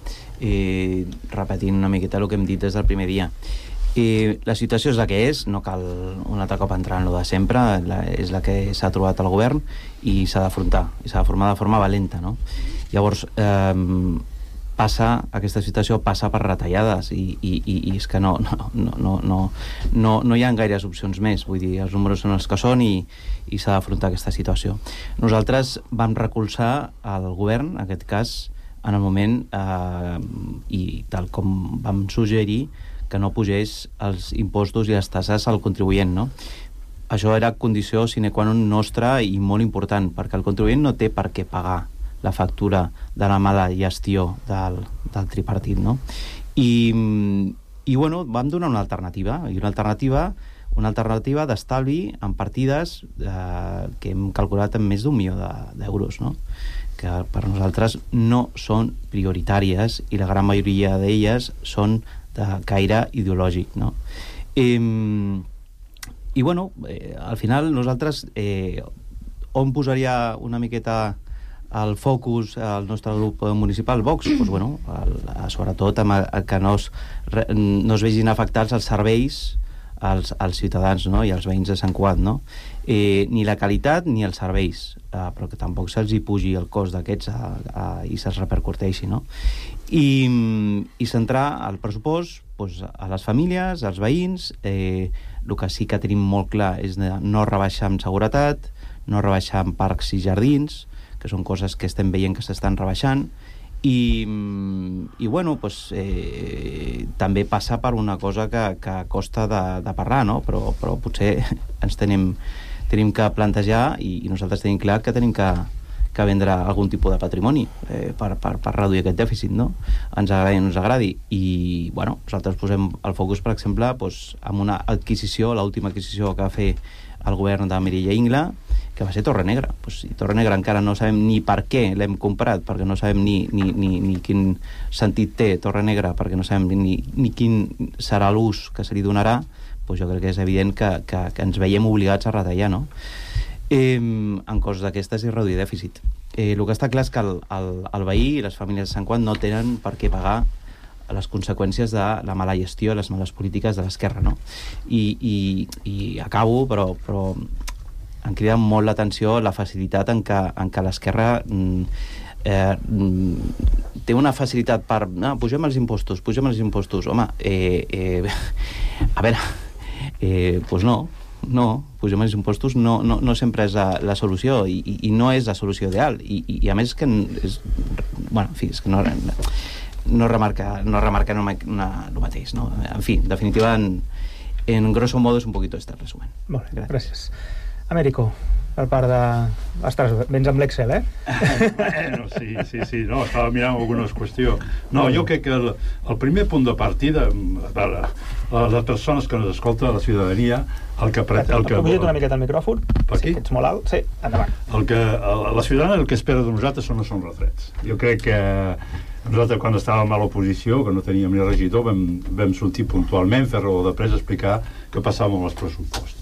Eh, repetint una miqueta el que hem dit des del primer dia. Eh, la situació és la que és, no cal un altre cop entrar en lo de sempre, la, és la que s'ha trobat al govern i s'ha d'afrontar, i s'ha de formar de forma valenta, no? Llavors, eh, passa, aquesta situació passa per retallades i, i, i, i és que no, no, no, no, no, no, no hi ha gaires opcions més, vull dir, els números són els que són i, i s'ha d'afrontar aquesta situació. Nosaltres vam recolzar el govern, en aquest cas, en el moment, eh, i tal com vam suggerir, que no pugés els impostos i les tasses al contribuent, no? Això era condició sine qua non nostra i molt important, perquè el contribuent no té per què pagar la factura de la mala gestió del, del tripartit, no? I, i bueno, vam donar una alternativa, i una alternativa una alternativa d'estalvi en partides eh, que hem calculat en més d'un milió d'euros, no? Que per nosaltres no són prioritàries i la gran majoria d'elles són de caire ideològic, no? I, i bueno, eh, al final nosaltres eh, on posaria una miqueta el focus al nostre grup municipal Vox? Pues bueno, el, sobretot amb el, el que no es, no es vegin afectats els serveis als, als ciutadans, no? I als veïns de Sant Cugat, no? Eh, ni la qualitat ni els serveis, eh, però que tampoc se'ls hi pugi el cost d'aquests i se'ls repercuteixi, no? I, i centrar el pressupost doncs, a les famílies, als veïns. Eh, el que sí que tenim molt clar és de no rebaixar en seguretat, no rebaixar en parcs i jardins, que són coses que estem veient que s'estan rebaixant, i, i bueno, doncs, eh, també passa per una cosa que, que costa de, de parlar, no? Però, però potser ens tenim, tenim que plantejar, i, i nosaltres tenim clar que tenim que, que vendre algun tipus de patrimoni eh, per, per, per reduir aquest dèficit, no? Ens agradi o no ens agradi. I bueno, nosaltres posem el focus, per exemple, doncs, amb una adquisició, l'última adquisició que va fer el govern de Mireia Ingla, que va ser Torrenegra. Pues, i Torrenegra encara no sabem ni per què l'hem comprat, perquè no sabem ni, ni, ni, ni quin sentit té Torrenegra, perquè no sabem ni, ni quin serà l'ús que se li donarà. Pues jo crec que és evident que, que, que ens veiem obligats a retallar, no? Eh, en coses d'aquestes i reduir dèficit. Eh, el que està clar és que el, el, el veí i les famílies de Sant Cugat no tenen per què pagar les conseqüències de la mala gestió, les males polítiques de l'esquerra, no? I, i, i acabo, però, però em crida molt l'atenció la facilitat en què, en què l'esquerra eh, té una facilitat per... No, pugem els impostos, pugem els impostos. Home, eh, eh, a veure, eh, doncs no, no, pugem els impostos no, no, no sempre és la, la solució, i, i, i no és la solució ideal, i, i, i a més que és, bueno, en fi, és que no, no remarca, no remarca una, una, el mateix, no? En fi, en definitiva, en, en grosso modo és un poquito este resumen. Molt bé, gràcies. Américo, per part de... Ostres, vens amb l'Excel, eh? Bueno, sí, sí, sí, no, estava mirant algunes qüestions. No, jo crec que el, el primer punt de partida, per les persones que ens escolten, la ciutadania, el que... El que Aprofita't una miqueta el micròfon, per aquí? Sí, ets molt alt, sí, endavant. El que, el, la ciutadania el que espera de nosaltres no són retrets. Jo crec que nosaltres, quan estàvem a l'oposició, que no teníem ni regidor, vam, vam sortir puntualment, fer raó de pressa, explicar què passava amb els pressupostos.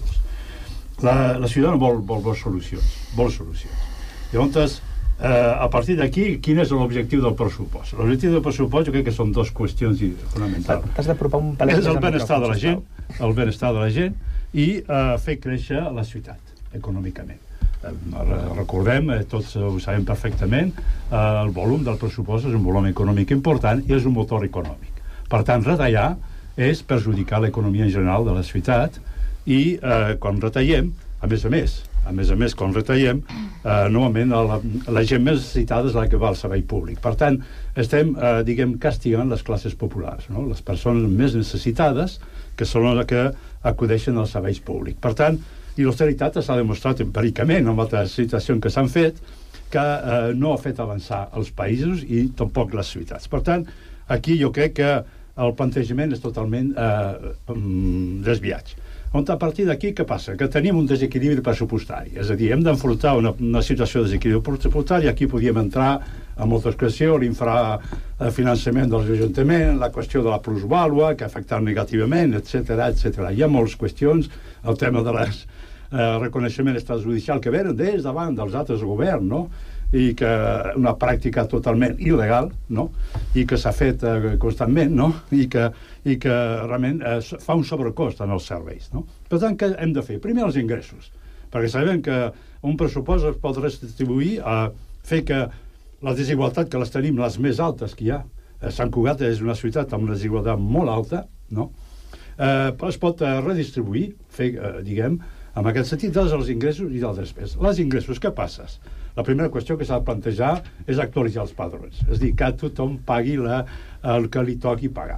La, la ciutadana vol, vol, vol solucions, vol solucions. Llavors, eh, a partir d'aquí, quin és l'objectiu del pressupost? L'objectiu del pressupost jo crec que són dues qüestions fonamentals. T'has d'apropar un palet. És el benestar de la gent, el benestar de la gent i eh, fer créixer la ciutat, econòmicament. Eh, recordem, eh, tots ho sabem perfectament, eh, el volum del pressupost és un volum econòmic important i és un motor econòmic. Per tant, retallar és perjudicar l'economia en general de la ciutat i eh, quan retallem, a més a més, a més a més, quan retallem, eh, normalment la, la gent més necessitada és la que va al servei públic. Per tant, estem, eh, diguem, castigant les classes populars, no? Les persones més necessitades, que són les que acudeixen als serveis públics. Per tant, i l'austeritat s'ha demostrat empíricament en altres situacions que s'han fet, que eh, no ha fet avançar els països i tampoc les ciutats. Per tant, aquí jo crec que el plantejament és totalment eh, desviat. On a partir d'aquí què passa? Que tenim un desequilibri pressupostari, és a dir, hem d'enfrontar una, una situació de desequilibri pressupostari. Aquí podíem entrar en moltes qüestions, l'infrafinançament dels ajuntaments, la qüestió de la plusvàlua, que ha afectat negativament, etcètera, etcètera. Hi ha moltes qüestions, el tema de les eh, reconeixement extrajudicial que venen des davant dels altres governs, no? I que una pràctica totalment il·legal, no? I que s'ha fet eh, constantment, no? I que, i que realment eh, fa un sobrecost en els serveis, no? Per tant, què hem de fer? Primer els ingressos, perquè sabem que un pressupost es pot redistribuir a fer que la desigualtat, que les tenim les més altes que hi ha, Sant Cugat és una ciutat amb una desigualtat molt alta, no? Eh, es pot eh, redistribuir, fer, eh, diguem, en aquest sentit, dels els ingressos i dels despeses. Les ingressos, què passes? La primera qüestió que s'ha de plantejar és actualitzar els padrons. És a dir, que tothom pagui la, el que li toqui pagar.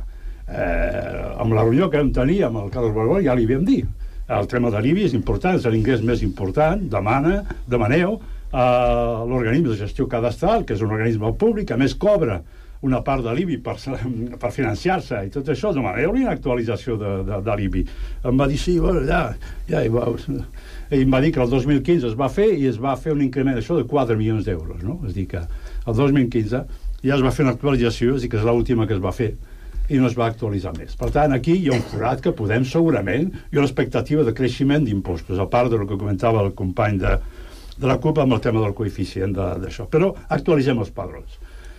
Eh, amb la reunió que vam tenir amb el Carles Bargó ja li vam dir. El tema de l'I B I és important, és l'ingrés més important. Demana, demaneu a l'organisme de gestió cadastral, que és un organisme públic, que més cobra una part de l'I B I per, per financiar-se i tot això, demaneu-li una actualització de, de, de l'I B I. Em va dir, sí, bueno, ja, ja hi veus. I em va dir que el dos mil quinze es va fer i es va fer un increment això de quatre milions d'euros, no? És a dir, que el dos mil quinze ja es va fer una actualització, és a dir, que és l'última que es va fer i no es va actualitzar més. Per tant, aquí hi ha un forat que podem segurament, i una expectativa de creixement d'impostos, a part del que comentava el company de, de la CUP amb el tema del coeficient d'això. Però actualitzem els padrons.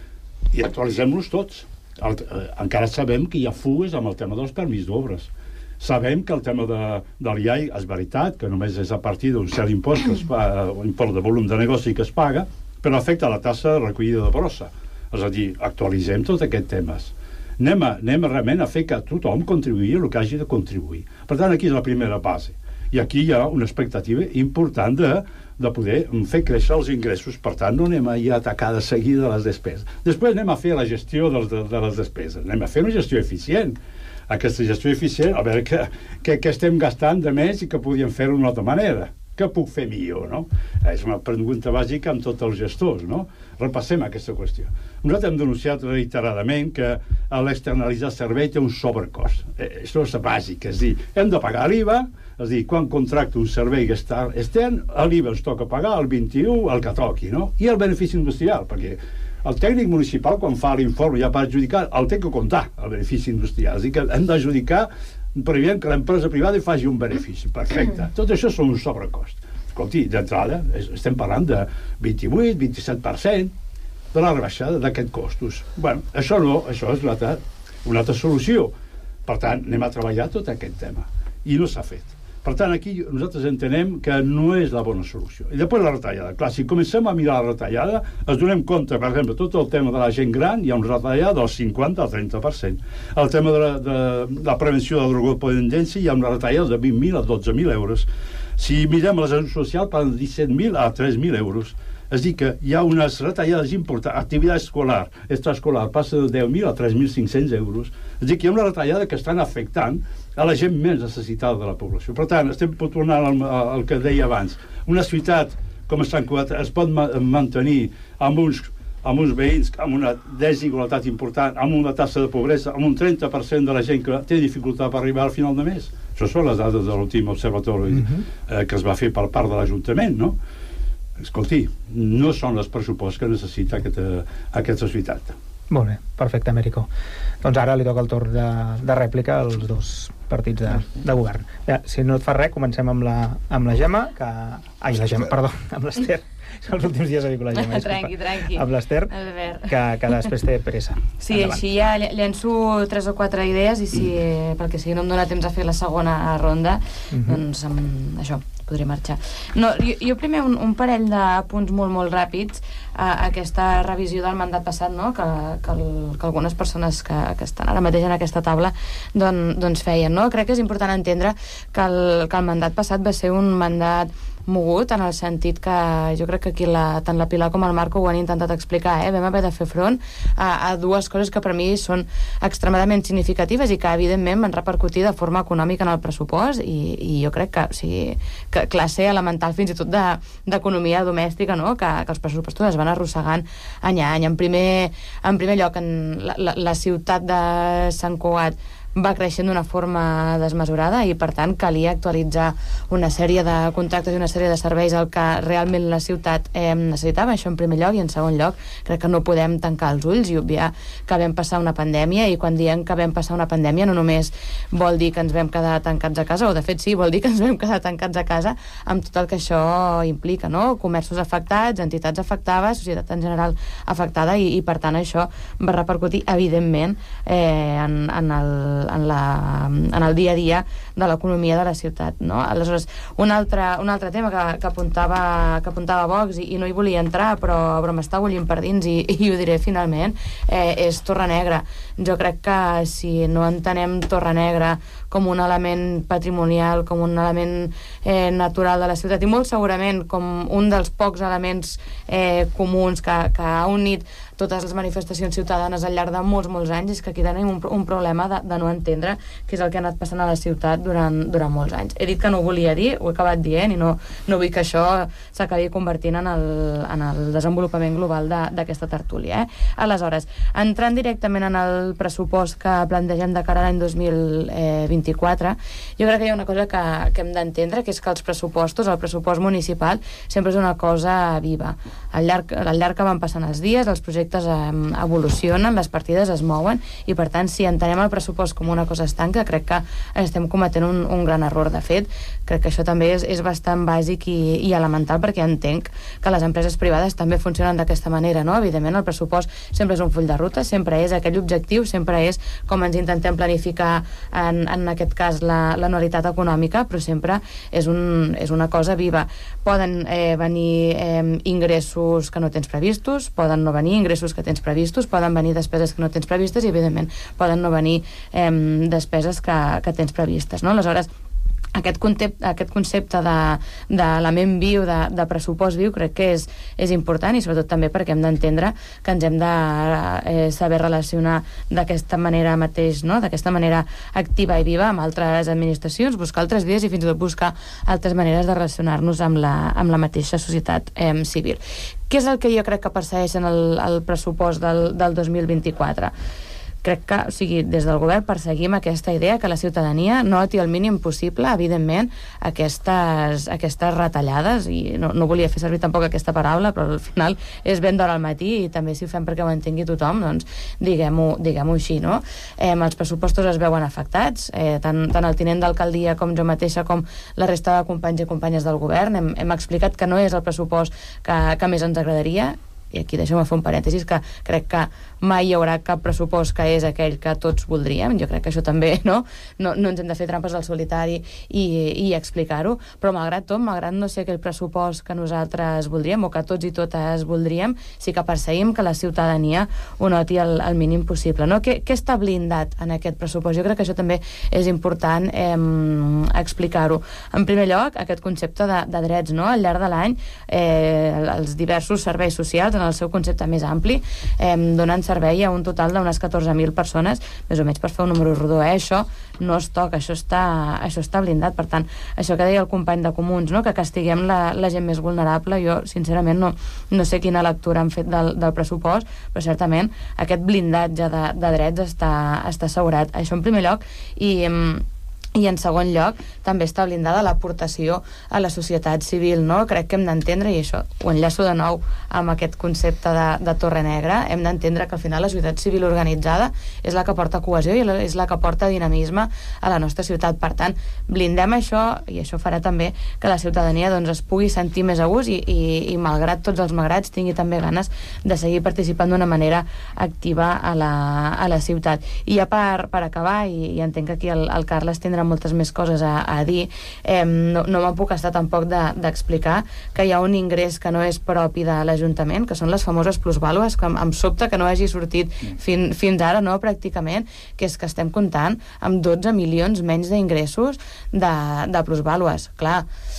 I actualitzem-los tots. El, eh, encara sabem que hi ha fugues amb el tema dels permís d'obres. Sabem que el tema de, de l'I A I és veritat, que només és a partir d'un cert impost, que es fa, un import de volum de negoci que es paga, però afecta la tassa de recollida de brossa. És a dir, actualitzem tots aquests temes. Anem, a, anem realment a fer que tothom contribuï el que hagi de contribuir. Per tant, aquí és la primera base. I aquí hi ha una expectativa important de, de poder fer créixer els ingressos. Per tant, no anem a atacar de seguida les despeses. Després anem a fer la gestió de, de, de les despeses. Anem a fer una gestió eficient. Aquesta gestió eficient, a veure què, què, què estem gastant de més i que podíem fer-ho d'una altra manera. Què puc fer millor, no? És una pregunta bàsica amb tots els gestors, no? Repassem aquesta qüestió. Nosaltres hem denunciat reiteradament que l'externalitzar servei té un sobrecost. Eh, això és bàsic, és a dir, hem de pagar l'I V A, és a dir, quan contracta un servei extern, l'I V A ens toca pagar el vint-i-u, el que toqui, no? I el benefici industrial, perquè el tècnic municipal, quan fa l'informe ja per adjudicar, el té que comptar, el benefici industrial. És a dir, que hem d'adjudicar preveient que l'empresa privada hi faci un benefici. Perfecte. Tot això són un sobrecost. Escolti, d'entrada, estem parlant de vint-i-vuit, vint-i-set per cent de la rebaixada d'aquests costos. Bueno, això no, això és una altra, una altra solució. Per tant, anem a treballar tot aquest tema. I no s'ha fet. Per tant, aquí nosaltres entenem que no és la bona solució. I després la retallada. Clar, si comencem a mirar la retallada, ens donem compte, per exemple, tot el tema de la gent gran, hi ha una retallada del cinquanta al trenta per cent. El tema de la, de la prevenció de la drogodependència, hi ha una retallada de vint mil a dotze mil euros. Si mirem la salut social, parlen de disset mil a tres mil euros. És a dir, que hi ha unes retallades importants. Activitat escolar, extraescolar, passa de deu mil a tres mil cinc-cents euros. És a dir, que hi ha una retallada que estan afectant a la gent més necessitada de la població. Per tant, estem tornant al, al que deia abans. Una ciutat com Sant Cugat es pot ma mantenir amb uns, amb uns veïns amb una desigualtat important, amb una taxa de pobresa, amb un trenta per cent de la gent que té dificultat per arribar al final de mes. Això són les dades de l'últim observatori uh-huh. eh, que es va fer per part de l'Ajuntament, no? Escolti, no són els pressupostos que necessita aquesta, aquesta ciutat. Molt bé, perfecte, Américo. Doncs ara li toca el torn de, de rèplica als dos partits de, de govern. Ja, si no et fa res, comencem amb la, amb la Gemma, que... Ai, la Gemma, perdó, amb l'Ester. Els últims dies he dit la Gemma. Tranqui, tranqui. Amb l'Ester, que, que després té pressa. Sí, endavant. Així ja llenço tres o quatre idees i si, mm. pel que sigui, no em dóna temps a fer la segona ronda, mm-hmm. doncs amb això podré marxar. No, jo, jo primer un, un parell de punts molt, molt ràpids a, a aquesta revisió del mandat passat, no? que, que, el, que algunes persones que, que estan ara mateix en aquesta taula don, doncs feien. No? Crec que és important entendre que el, que el mandat passat va ser un mandat mogut, en el sentit que jo crec que aquí la, tant la Pilar com el Marco ho han intentat explicar, eh? Vam haver de fer front a, a dues coses que per mi són extremadament significatives i que evidentment van repercutir de forma econòmica en el pressupost i, i jo crec que, o sigui, que classe elemental fins i tot d'economia de, domèstica, no? que, que els pressupostos es van arrossegant any a any. En primer, en primer lloc, en la, la, la ciutat de Sant Cugat va creixent d'una forma desmesurada i per tant calia actualitzar una sèrie de contractes i una sèrie de serveis al que realment la ciutat eh, necessitava, això en primer lloc, i en segon lloc crec que no podem tancar els ulls i obviar que vam passar una pandèmia, i quan diem que vam passar una pandèmia no només vol dir que ens vam quedar tancats a casa, o de fet sí, vol dir que ens vam quedar tancats a casa amb tot el que això implica, no? Comerços afectats, entitats afectades, societat en general afectada, i, i per tant això va repercutir evidentment eh, en, en el En, la, en el dia a dia de l'economia de la ciutat, no? Aleshores, un altre, un altre tema que, que, apuntava, que apuntava Vox, i, i no hi volia entrar, però, però m'està bullint per dins i, i ho diré finalment, eh, és Torrenegra. Jo crec que si no entenem Torrenegra com un element patrimonial, com un element eh, natural de la ciutat, i molt segurament com un dels pocs elements eh, comuns que, que ha unit totes les manifestacions ciutadanes al llarg de molts, molts anys, és que aquí tenim un, un problema de, de no entendre què és el que ha anat passant a la ciutat durant, durant molts anys. He dit que no ho volia dir, ho he acabat dient, i no, no vull que això s'acabi convertint en el, en el desenvolupament global d'aquesta tertúlia. Eh? Aleshores, entrant directament en el pressupost que plantegem de cara a l'any dos mil vint-i-quatre, jo crec que hi ha una cosa que, que hem d'entendre, que és que els pressupostos, el pressupost municipal, sempre és una cosa viva. Al llarg, al llarg que van passant els dies, els projectes evolucionen, les partides es mouen, i per tant, si entenem el pressupost com una cosa estanca, crec que estem cometent un, un gran error. De fet, crec que això també és, és bastant bàsic i, i elemental, perquè entenc que les empreses privades també funcionen d'aquesta manera, no? Evidentment, el pressupost sempre és un full de ruta, sempre és aquell objectiu, sempre és com ens intentem planificar en, en aquest cas la, l'anualitat econòmica, però sempre és, un, és una cosa viva. Poden eh, venir eh, ingressos que no tens previstos, poden no venir ingressos que tens previstos, poden venir despeses que no tens previstes, i evidentment poden no venir eh, despeses que, que tens previstes, no? Aleshores, aquest concepte, aquest concepte de, de l'element viu, de, de pressupost viu, crec que és, és important, i sobretot també perquè hem d'entendre que ens hem de eh, saber relacionar d'aquesta manera mateix, no? D'aquesta manera activa i viva amb altres administracions, buscar altres vies i fins i tot buscar altres maneres de relacionar-nos amb la, amb la mateixa societat eh, civil. Què és el que jo crec que persegueix en el, el pressupost del, del dos mil vint-i-quatre? Crec que, o sigui, des del govern perseguim aquesta idea que la ciutadania noti el mínim possible, evidentment, aquestes, aquestes retallades, i no, no volia fer servir tampoc aquesta paraula, però al final és ben d'hora al matí, i també si ho fem perquè ho entengui tothom, doncs diguem-ho diguem-ho així, no? Eh, els pressupostos es veuen afectats, eh, tant, tant el tinent d'alcaldia com jo mateixa, com la resta de companys i companyes del govern, hem, hem explicat que no és el pressupost que, que més ens agradaria, i aquí deixeu-me fer un parèntesis, que crec que mai hi haurà cap pressupost que és aquell que tots voldríem, jo crec que això també, no? No, no ens hem de fer trampes al solitari i, i explicar-ho, però malgrat tot, malgrat no ser aquell pressupost que nosaltres voldríem o que tots i totes voldríem, sí que perseguim que la ciutadania ho noti el, el mínim possible, no? Què, què està blindat en aquest pressupost? Jo crec que això també és important eh, explicar-ho. En primer lloc, aquest concepte de, de drets, no? Al llarg de l'any, eh, els diversos serveis socials, en el seu concepte més ampli, eh, donen servei a un total d'unes catorze mil persones, més o menys per fer un número rodó, eh? Això no es toca, això està, això està blindat. Per tant, això que deia el company de Comuns, no? Que castiguem la, la gent més vulnerable, jo sincerament no, no sé quina lectura han fet del, del pressupost, però certament aquest blindatge de, de drets està, està assegurat. Això en primer lloc, i... I en segon lloc, també està blindada l'aportació a la societat civil, no? Crec que hem d'entendre, i això ho enllaço de nou amb aquest concepte de, de Torre Negra, hem d'entendre que al final la societat civil organitzada és la que porta cohesió i és la que porta dinamisme a la nostra ciutat. Per tant, blindem això, i això farà també que la ciutadania doncs, es pugui sentir més a gust i, i, i malgrat tots els malgrats tingui també ganes de seguir participant d'una manera activa a la, a la ciutat. I ja per, per acabar, i, i entenc que aquí el, el Carles tindrà moltes més coses a, a dir, eh, no, no me'n puc estar tampoc d'explicar de, que hi ha un ingrés que no és propi de l'Ajuntament, que són les famoses plusvàlues, que em, em sobta que no hagi sortit fin, fins ara, no, pràcticament, que és que estem comptant amb dotze milions menys d'ingressos de, de plusvàlues. Clar,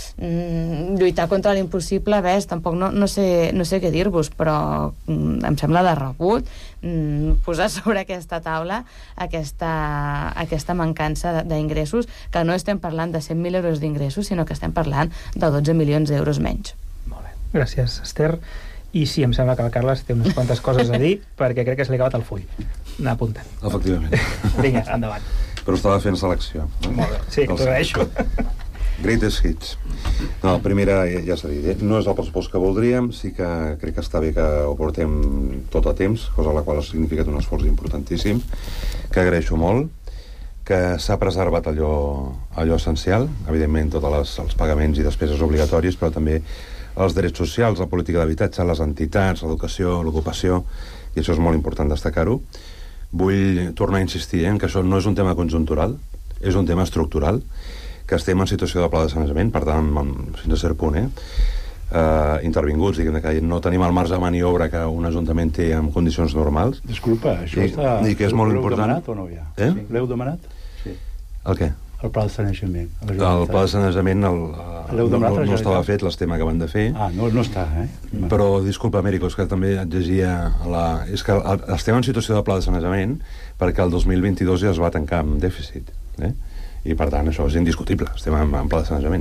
mm, lluitar contra l'impossible, ves, tampoc no, no, sé, no sé què dir-vos, però mm, em sembla de rebut mm, posar sobre aquesta taula aquesta, aquesta mancança d'ingressos, que no estem parlant de cent mil euros d'ingressos, sinó que estem parlant de dotze milions d'euros menys. Molt bé. Gràcies, Esther. I sí, em sembla que el Carles té unes quantes coses a dir, perquè crec que se li ha acabat el full. Anar apuntant. Efectivament. Vinga, endavant. Però estava fent selecció. No? Molt bé, sí, que t'ho agraeixo. Greatest hits. No, la primera ja, ja s'ha dit, eh? No és el pressupost que voldríem, sí que crec que està bé que ho portem tot a temps, cosa la qual ha significat un esforç importantíssim, que agraeixo molt, que s'ha preservat allò, allò essencial, evidentment tots els pagaments i despeses obligatoris, però també els drets socials, la política d'habitatge, les entitats, l'educació, l'ocupació, i això és molt important destacar-ho. Vull tornar a insistir en que això no és un tema conjuntural, és un tema estructural, que estem en situació de pla de sanejament, per tant, fins a cert punt, eh? Uh, intervinguts, diguem que no tenim el marge de maniobra que un ajuntament té en condicions normals. Disculpa, això I, està... I que és molt important. L'heu demanat o no ja? Eh? Sí. L'heu demanat? Sí. El què? El pla de sanejament. El pla de sanejament el, el, no, no, no estava fet, l'estem acabant de fer. Ah, no, no està, eh? Però, disculpa, Américo, és que també et llegia... La... És que estem en situació de pla de sanejament perquè el dos mil vint-i-dos ja es va tancar amb dèficit, eh? I, per tant, això és indiscutible. Estem en, en pla de sanejament.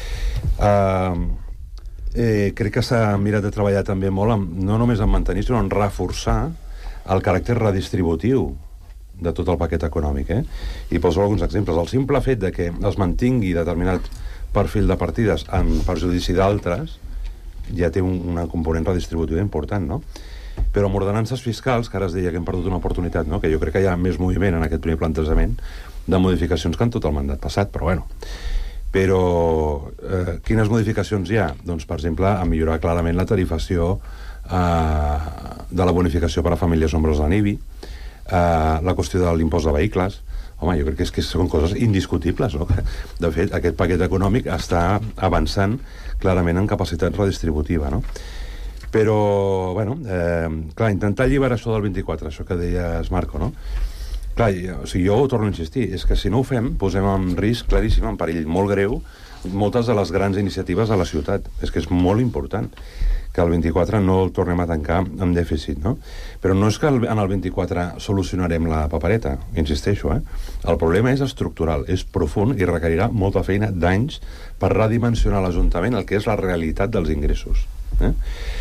Uh, eh, crec que s'ha mirat de treballar també molt, amb, no només en mantenir, sinó en reforçar el caràcter redistributiu de tot el paquet econòmic, eh? I poso alguns exemples. El simple fet de que es mantingui determinat perfil de partides en perjudici d'altres ja té un, una component redistributiva important, no? Però amb ordenances fiscals, que ara es deia que hem perdut una oportunitat, no? Que jo crec que hi ha més moviment en aquest primer plantejament de modificacions que en tot el mandat passat, però bueno. Però eh, quines modificacions hi ha? Doncs, per exemple, a millorar clarament la tarifació eh, de la bonificació per a famílies nombroses de l'I B I, eh, la qüestió de l'impost de vehicles. Home, jo crec que, és que són coses indiscutibles, no? De fet, aquest paquet econòmic està avançant clarament en capacitat redistributiva, no? Però, bueno, eh, clar, intentar alliberar això del vint-i-quatre, això que deies, Marco, no? Clar, o sigui, jo ho torno a insistir, és que si no ho fem, posem en risc claríssim, en perill molt greu, moltes de les grans iniciatives de la ciutat. És que és molt important que el vint-i-quatre no el tornem a tancar amb dèficit, no? Però no és que en el vint-i-quatre solucionarem la papereta, insisteixo, eh? El problema és estructural, és profund i requerirà molta feina d'anys per redimensionar l'Ajuntament el que és la realitat dels ingressos. Eh?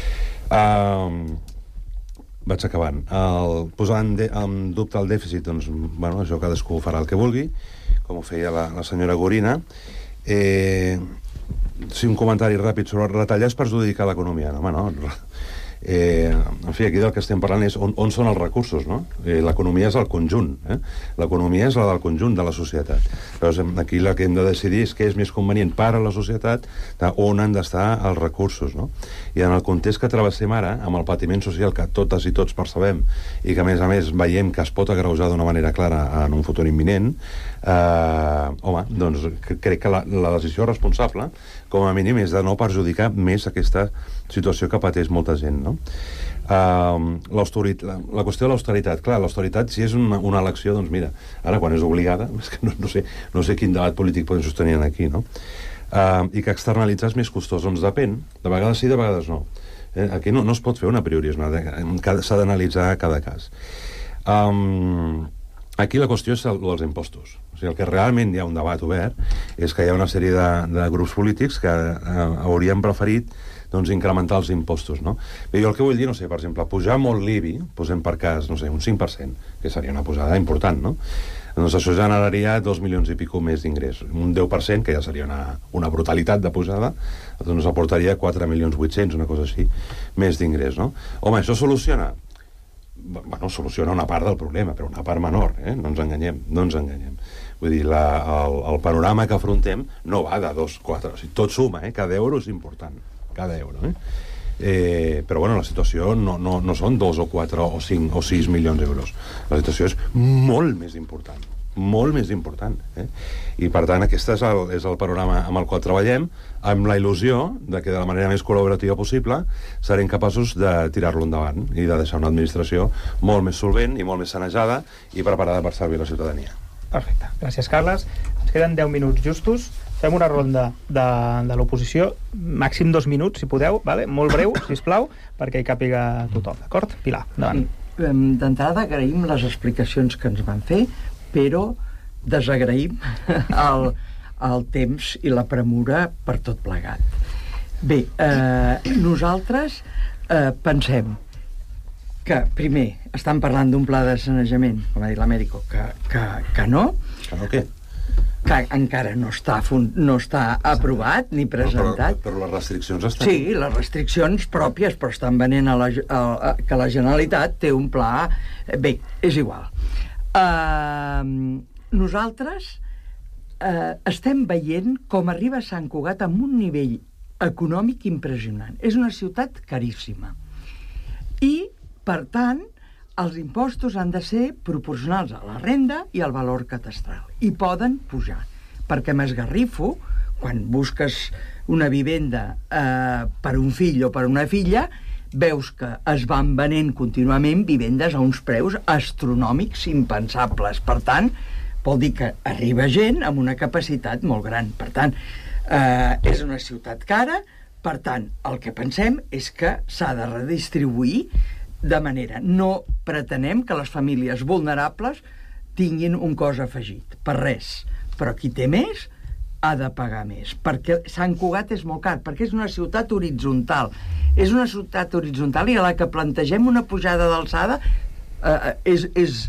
Uh, vaig acabant. El, posar en, de, en dubte el dèficit, doncs, bueno, això cadascú farà el que vulgui, com ho feia la, la senyora Gorina. Eh, sí, un comentari ràpid sobre retallar és perjudicar l'economia. No, home, no. Eh, en fi, aquí del que estem parlant és on, on són els recursos, no? Eh, l'economia és el conjunt, eh? L'economia és la del conjunt de la societat. Però aquí el que hem de decidir és què és més convenient per a la societat, on han d'estar els recursos, no? I en el context que travessem ara, amb el patiment social que totes i tots percebem i que, a més a més, veiem que es pot agreujar d'una manera clara en un futur imminent, eh, home, doncs crec que la, la decisió responsable, com a mínim, és de no perjudicar més aquesta situació que pateix molta gent, no? Uh, la, la qüestió de l'austeritat, clar, l'austeritat, si és una, una elecció, doncs mira, ara quan és obligada, és que no, no, sé, no sé quin debat polític podem sostenir aquí, no? Uh, I que externalitzar és més costós, doncs depèn, de vegades sí, de vegades no. Eh, aquí no, no es pot fer una priorisme, s'ha d'analitzar cada cas. Um, aquí la qüestió és el dels impostos. O sigui, el que realment hi ha un debat obert és que hi ha una sèrie de, de grups polítics que uh, haurien preferit doncs incrementar els impostos, no? Bé, jo el que vull dir, no sé, per exemple, pujar molt l'I B I, posem per cas, no sé, un cinc per cent, que seria una pujada important, no? Doncs això generaria dos milions i pico més d'ingrés. Un deu per cent, que ja seria una, una brutalitat de pujada, doncs aportaria quatre milions vuit-cents, una cosa així, més d'ingrés, no? Home, això soluciona? Bueno, soluciona una part del problema, però una part menor, eh? No ens enganyem, no ens enganyem. Vull dir, la, el, el panorama que afrontem no va de dos, quatre, o sigui, tot suma, eh? Cada euro és important, cada euro, eh? Eh, però bueno, la situació no, no, no són dos o quatre o cinc o sis milions d'euros. La situació és molt més important, molt més important, eh? I per tant aquest és el, és el panorama amb el qual treballem, amb la il·lusió de que de la manera més col·laborativa possible serem capaços de tirar-lo endavant i de deixar una administració molt més solvent i molt més sanejada i preparada per servir la ciutadania. Perfecte, gràcies Carles. Ens queden deu minuts justos. Fem una ronda de, de l'oposició, màxim dos minuts, si podeu, vale? Molt breu, sisplau, perquè hi càpiga tothom, d'acord? Pilar, endavant. D'entrada agraïm les explicacions que ens van fer, però desagraïm el, el temps i la premura per tot plegat. Bé, eh, nosaltres eh, pensem que, primer, estan parlant d'un pla de sanejament, com ha dit l'Amèrico, que, que, que no. Que no què? Que encara no està, no està aprovat ni presentat. Però, però les restriccions estan... Sí, les restriccions pròpies, però estan venent a la, a, a, que la Generalitat té un pla... Bé, és igual. Uh, nosaltres uh, estem veient com arriba Sant Cugat amb un nivell econòmic impressionant. És una ciutat caríssima. I, per tant, els impostos han de ser proporcionals a la renda i al valor catastral. I poden pujar. Perquè m'esgarrifo, quan busques una vivenda eh, per un fill o per una filla, veus que es van venent contínuament vivendes a uns preus astronòmics impensables. Per tant, vol dir que arriba gent amb una capacitat molt gran. Per tant, eh, és una ciutat cara, per tant, el que pensem és que s'ha de redistribuir de manera. No pretenem que les famílies vulnerables tinguin un cost afegit, per res. Però qui té més ha de pagar més, perquè Sant Cugat és molt car, perquè és una ciutat horitzontal. És una ciutat horitzontal i a la que plantegem una pujada d'alçada eh, és, és,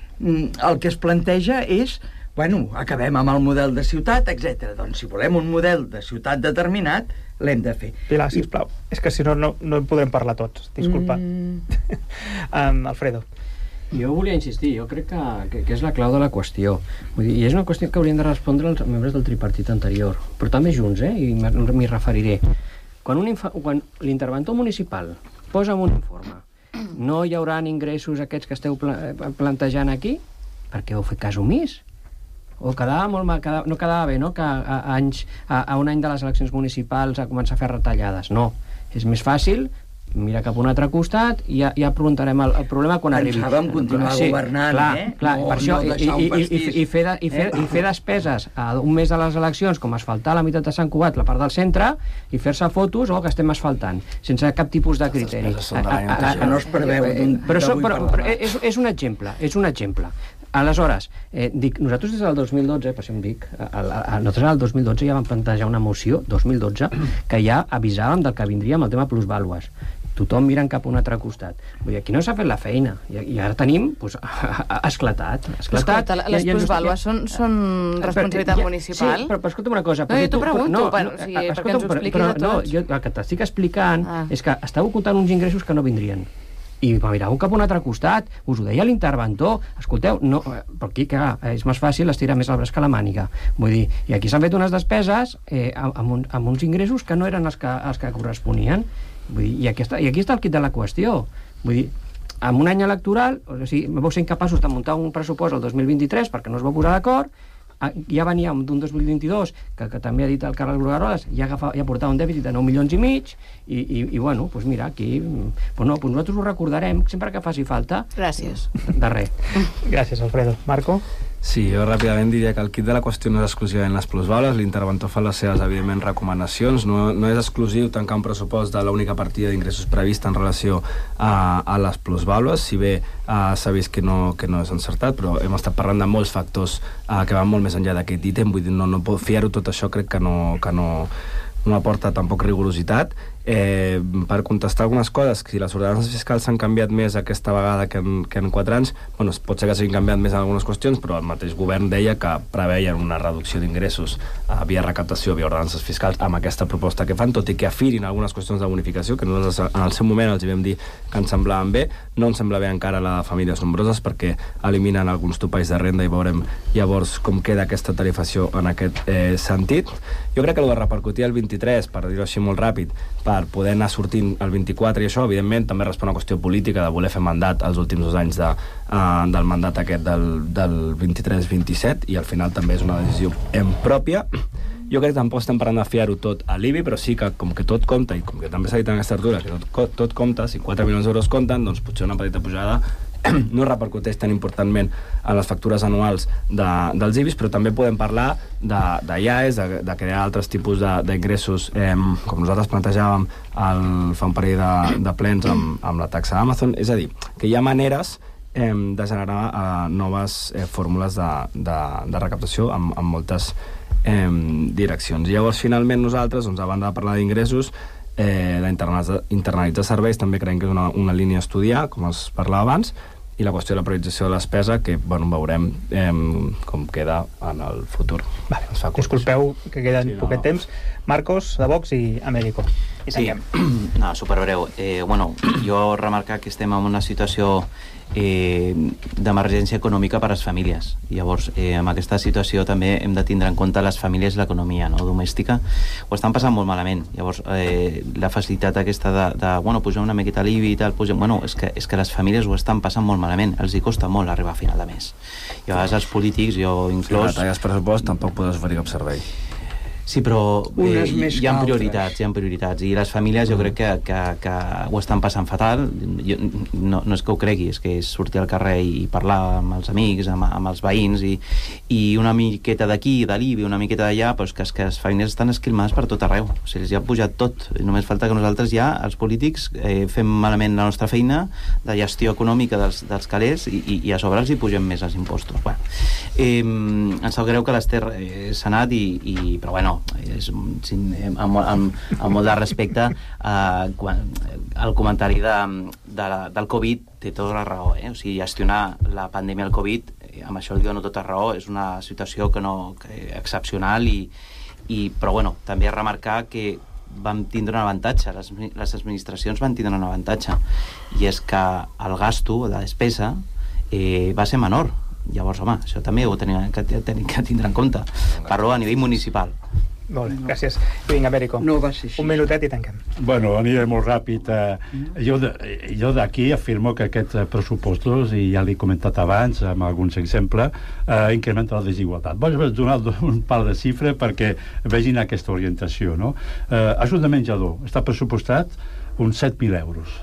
el que es planteja és, bueno, acabem amb el model de ciutat, etcètera. Doncs si volem un model de ciutat determinat, l'hem de fer. Pilar, sisplau. I... És que si no, no, no en podrem parlar tots. Disculpa. Mm. um, Alfredo. Jo volia insistir, jo crec que, que, que és la clau de la qüestió. Vull dir, i és una qüestió que haurien de respondre els membres del tripartit anterior, però també junts, eh? I m'hi referiré. Quan, un infa... Quan l'interventor municipal posa un informe, no hi haurà ingressos aquests que esteu pla... plantejant aquí, per què heu fet cas omís? O quedava molt mal, quedava, no quedava bé, no?, que a, a, anys, a, a un any de les eleccions municipals a començar a fer retallades. No, és més fàcil mira cap a un altre costat i ja, ja preguntarem el, el problema quan arribi. Pensàvem continuar sí, governant, clar, eh? Clar, no, per això, no i, i, i, i, fer de, i, fer, eh? i fer despeses a un mes de les eleccions, com asfaltar la meitat de Sant Cugat, la part del centre, i fer-se fotos o que estem asfaltant, sense cap tipus de criteri. No es preveu. Però, so, però, però és, és un exemple, és un exemple. Aleshores, eh, dic, nosaltres des del dos mil dotze, per això em dic, a, a, a, nosaltres al dos mil dotze ja vam plantejar una moció, dos mil dotze, que ja avisàvem del que vindria amb el tema plusvàlues. tothom mirant cap a un altre costat. Vull dir, aquí no s'ha fet la feina, i, i ara tenim, doncs, esclatat. esclatat. Escolta, les plusvàlues són, són responsabilitat municipal? Sí, però, però escolta'm una cosa. No, jo t'ho pregunto, no, per, o sigui, perquè ens ho expliquis però, a tots. No, jo, el que t'estic explicant ah. és que estàveu comptant uns ingressos que no vindrien. I miràveu cap a un altre costat, us ho deia l'interventor, escolteu, no, però aquí, que és més fàcil estirar més el braç que la màniga. Vull dir, i aquí s'han fet unes despeses eh, amb, un, amb uns ingressos que no eren els que, els que corresponien. Vull dir, i, aquí està, I aquí està el quid de la qüestió. Vull dir, en un any electoral, o sigui, vau ser incapaços de muntar un pressupost el dos mil vint-i-tres perquè no es va posar d'acord, ja veníem d'un dos mil vint-i-dos, que, que també ha dit el Carles Brugaroles, ja, agafa, ja portava un dèficit de nou milions i mig, i, i, i bueno, doncs mira, aquí... Pues no, pues nosaltres ho recordarem sempre que faci falta. Gràcies. De res. Gràcies, Alfredo. Marco? Sí, jo ràpidament diria que el kit de la qüestió no és exclusivament les plusvàlues, l'interventor fa les seves, evidentment, recomanacions, no, no és exclusiu tancar un pressupost de l'única partida d'ingressos prevista en relació a, a les plusvàlues, si bé uh, s'ha vist que no, que no és encertat, però hem estat parlant de molts factors uh, que van molt més enllà d'aquest ítem, vull dir, no, no puc fiar-ho tot això, crec que no, que no, no aporta tampoc rigorositat. Eh, per contestar algunes coses, si les ordenances fiscals s'han canviat més aquesta vegada que en, que en quatre anys, bueno, pot ser que s'hagin canviat més en algunes qüestions, però el mateix govern deia que preveien una reducció d'ingressos eh, via recaptació, via ordenances fiscals, amb aquesta proposta que fan, tot i que afirin algunes qüestions de bonificació, que nosaltres en el seu moment els hi vam dir que ens semblaven bé. No ens sembla bé encara la de famílies nombroses, perquè eliminen alguns topalls de renda i veurem llavors com queda aquesta tarifació en aquest eh, sentit. Jo crec que el de repercutir el vint-i-tres, per dir-ho així molt ràpid, per poder anar sortint el vint-i-quatre, i això, evidentment, també respon a una qüestió política de voler fer mandat els últims dos anys de, uh, del mandat aquest del, del vint-i-tres vint-i-set, i al final també és una decisió en pròpia. Jo crec que tampoc estem parlant de fiar-ho tot a l'I B I, però sí que, com que tot compta, i com que també s'ha dit en aquesta altura, que tot, tot compta, si quatre milions d'euros compten, doncs potser una petita pujada no repercuteix tan importantment a les factures anuals de, dels I B I S, però també podem parlar de, de I A E S, de, de crear altres tipus d'ingressos, eh, com nosaltres plantejàvem el, fa un parell de, de plens amb, amb la taxa Amazon. És a dir, que hi ha maneres eh, de generar eh, noves eh, fórmules de, de, de recaptació amb, amb moltes eh, direccions. I llavors, finalment, nosaltres, doncs, a banda de parlar d'ingressos, eh, d'internalitzar serveis, també creiem que és una, una línia a estudiar, com es parlava abans, i la qüestió de la priorització de la despesa, que bueno, veurem eh, com queda en el futur. Vale. Disculpeu que queden sí, no. poquet temps. Marcos, de Vox, i Américo. I sí, no, superbreu. Eh, bueno, jo remarcar que estem en una situació eh, d'emergència econòmica per a les famílies. I llavors, eh, en aquesta situació també hem de tindre en compte les famílies i l'economia, no, domèstica. Ho estan passant molt malament. Llavors, eh, la facilitat aquesta de, de bueno, pujar una miqueta l'I B I i tal, pujar, bueno, és que, és que les famílies ho estan passant molt malament. Els hi costa molt arribar a final de mes. I a vegades els polítics, jo inclòs... Si retalles pressupost, tampoc podràs oferir cap servei. Sí, però eh, hi ha prioritats, hi ha prioritats, i les famílies jo crec que, que, que ho estan passant fatal. Jo, no, no és que ho cregui, és que és sortir al carrer i parlar amb els amics, amb, amb els veïns, i, i una miqueta d'aquí, de l'I B I, una miqueta d'allà, però és que, és que les famílies estan esquilmades per tot arreu. O sigui, els hi ha pujat tot. Només falta que nosaltres ja, els polítics, eh, fem malament la nostra feina de gestió econòmica dels, dels calés, i, i, i a sobre els hi pugem més els impostos. Bueno, eh, em sap greu que l'Ester eh, s'ha anat, i, i, però bueno, és, amb, amb, amb molt de respecte, eh, quan, el comentari de, de la, del Covid té tota la raó, eh? O sigui, gestionar la pandèmia del Covid, eh, amb això li dono tota raó, és una situació que no, que, excepcional, i, i, però bueno, també remarcar que vam tindre un avantatge, les, les administracions van tindre un avantatge, i és que el gasto, la despesa, eh, va ser menor. Llavors, home, això també ho tenim que, tenim que tindre en compte. Parlo a nivell municipal. Molt bé, gràcies. Vinga, Américo. No va ser així. Un minutet i tanquem. Bueno, aniré molt ràpid. Jo, jo d'aquí afirmo que aquests pressupostos, i ja l'he comentat abans amb alguns exemples, eh, incrementa la desigualtat. Vaig donar un par de xifres perquè vegin aquesta orientació, no? Eh, ajut de menjador està pressupostat uns set mil euros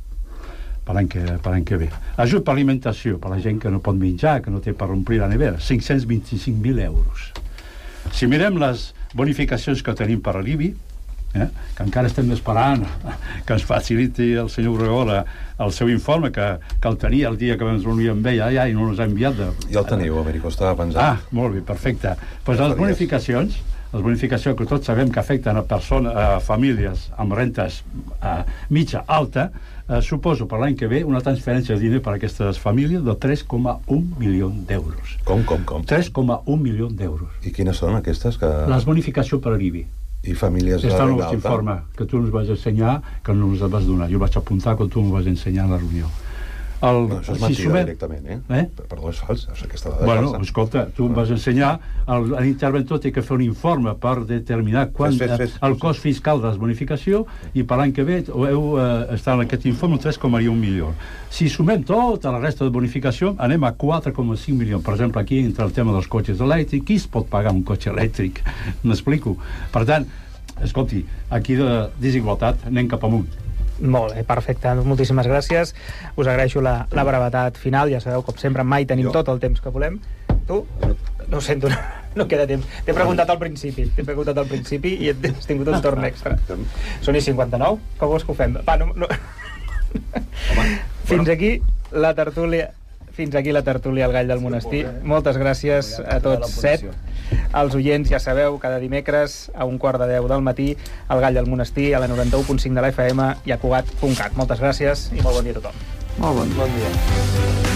per l'any que, per l'any que ve. Ajut per alimentació, per la gent que no pot menjar, que no té per omplir la nevera, cinc-cents vint-i-cinc mil euros. Si mirem les bonificacions que tenim per a l'I B I, eh, que encara estem esperant que ens faciliti el senyor Bregola el seu informe, que, que el tenia el dia que ens reunir amb ell allà i no ens ha enviat. De... Ja el teniu, Américo, estava pensant. Ah, molt bé, perfecte. Doncs pues les bonificacions, les bonificacions que tots sabem que afecten a persones, a famílies amb rentes uh, mitja alta, uh, suposo per l'any que ve una transferència de diner per a aquestes famílies de tres coma un milió d'euros. Com, com, com? tres coma un milió d'euros. I quines són aquestes? Que... Les bonificacions per a l'I B I. I famílies de renda alta? Està informe que tu ens vas ensenyar, que no ens vas donar. Jo vaig apuntar que tu ens vas ensenyar a la reunió. El, no, això és si mentida sumem... directament, eh? eh? Perdó, és fals, aquesta dada bueno, és falsa. Escolta, tu em vas ensenyar, l'interventor té que fer un informe per determinar quan fes, fes, fes, el cost fiscal de la bonificació, i per l'any que ve heu eh, estat en aquest informe tres coma un milió. Si sumem tota la resta de bonificació, anem a quatre coma cinc milions. Per exemple, aquí, entre el tema dels cotxes elèctrics, qui es pot pagar un cotxe elèctric? M'explico. Per tant, escolti, aquí de desigualtat anem cap amunt. Molt bé, perfecte. Moltíssimes gràcies. Us agraeixo la, la brevetat final. Ja sabeu, com sempre, mai tenim jo. tot el temps que volem. Tu? No ho sento, no, no queda temps. T'he preguntat al principi, t'he preguntat al principi i has tingut un torn extra. Són i cinquanta-nou? Com vols que ho fem? Va, no... no. Home, Fins bueno. aquí la tertúlia... Fins aquí la tertúlia al Gall del Monestir. Moltes gràcies a tots set. Els oients, ja sabeu, cada dimecres a un quart de deu del matí al Gall del Monestir, a la noranta-u punt cinc de la F M i a Cugat punt cat. Moltes gràcies i molt bon dia a tothom. Molt bon, bon dia.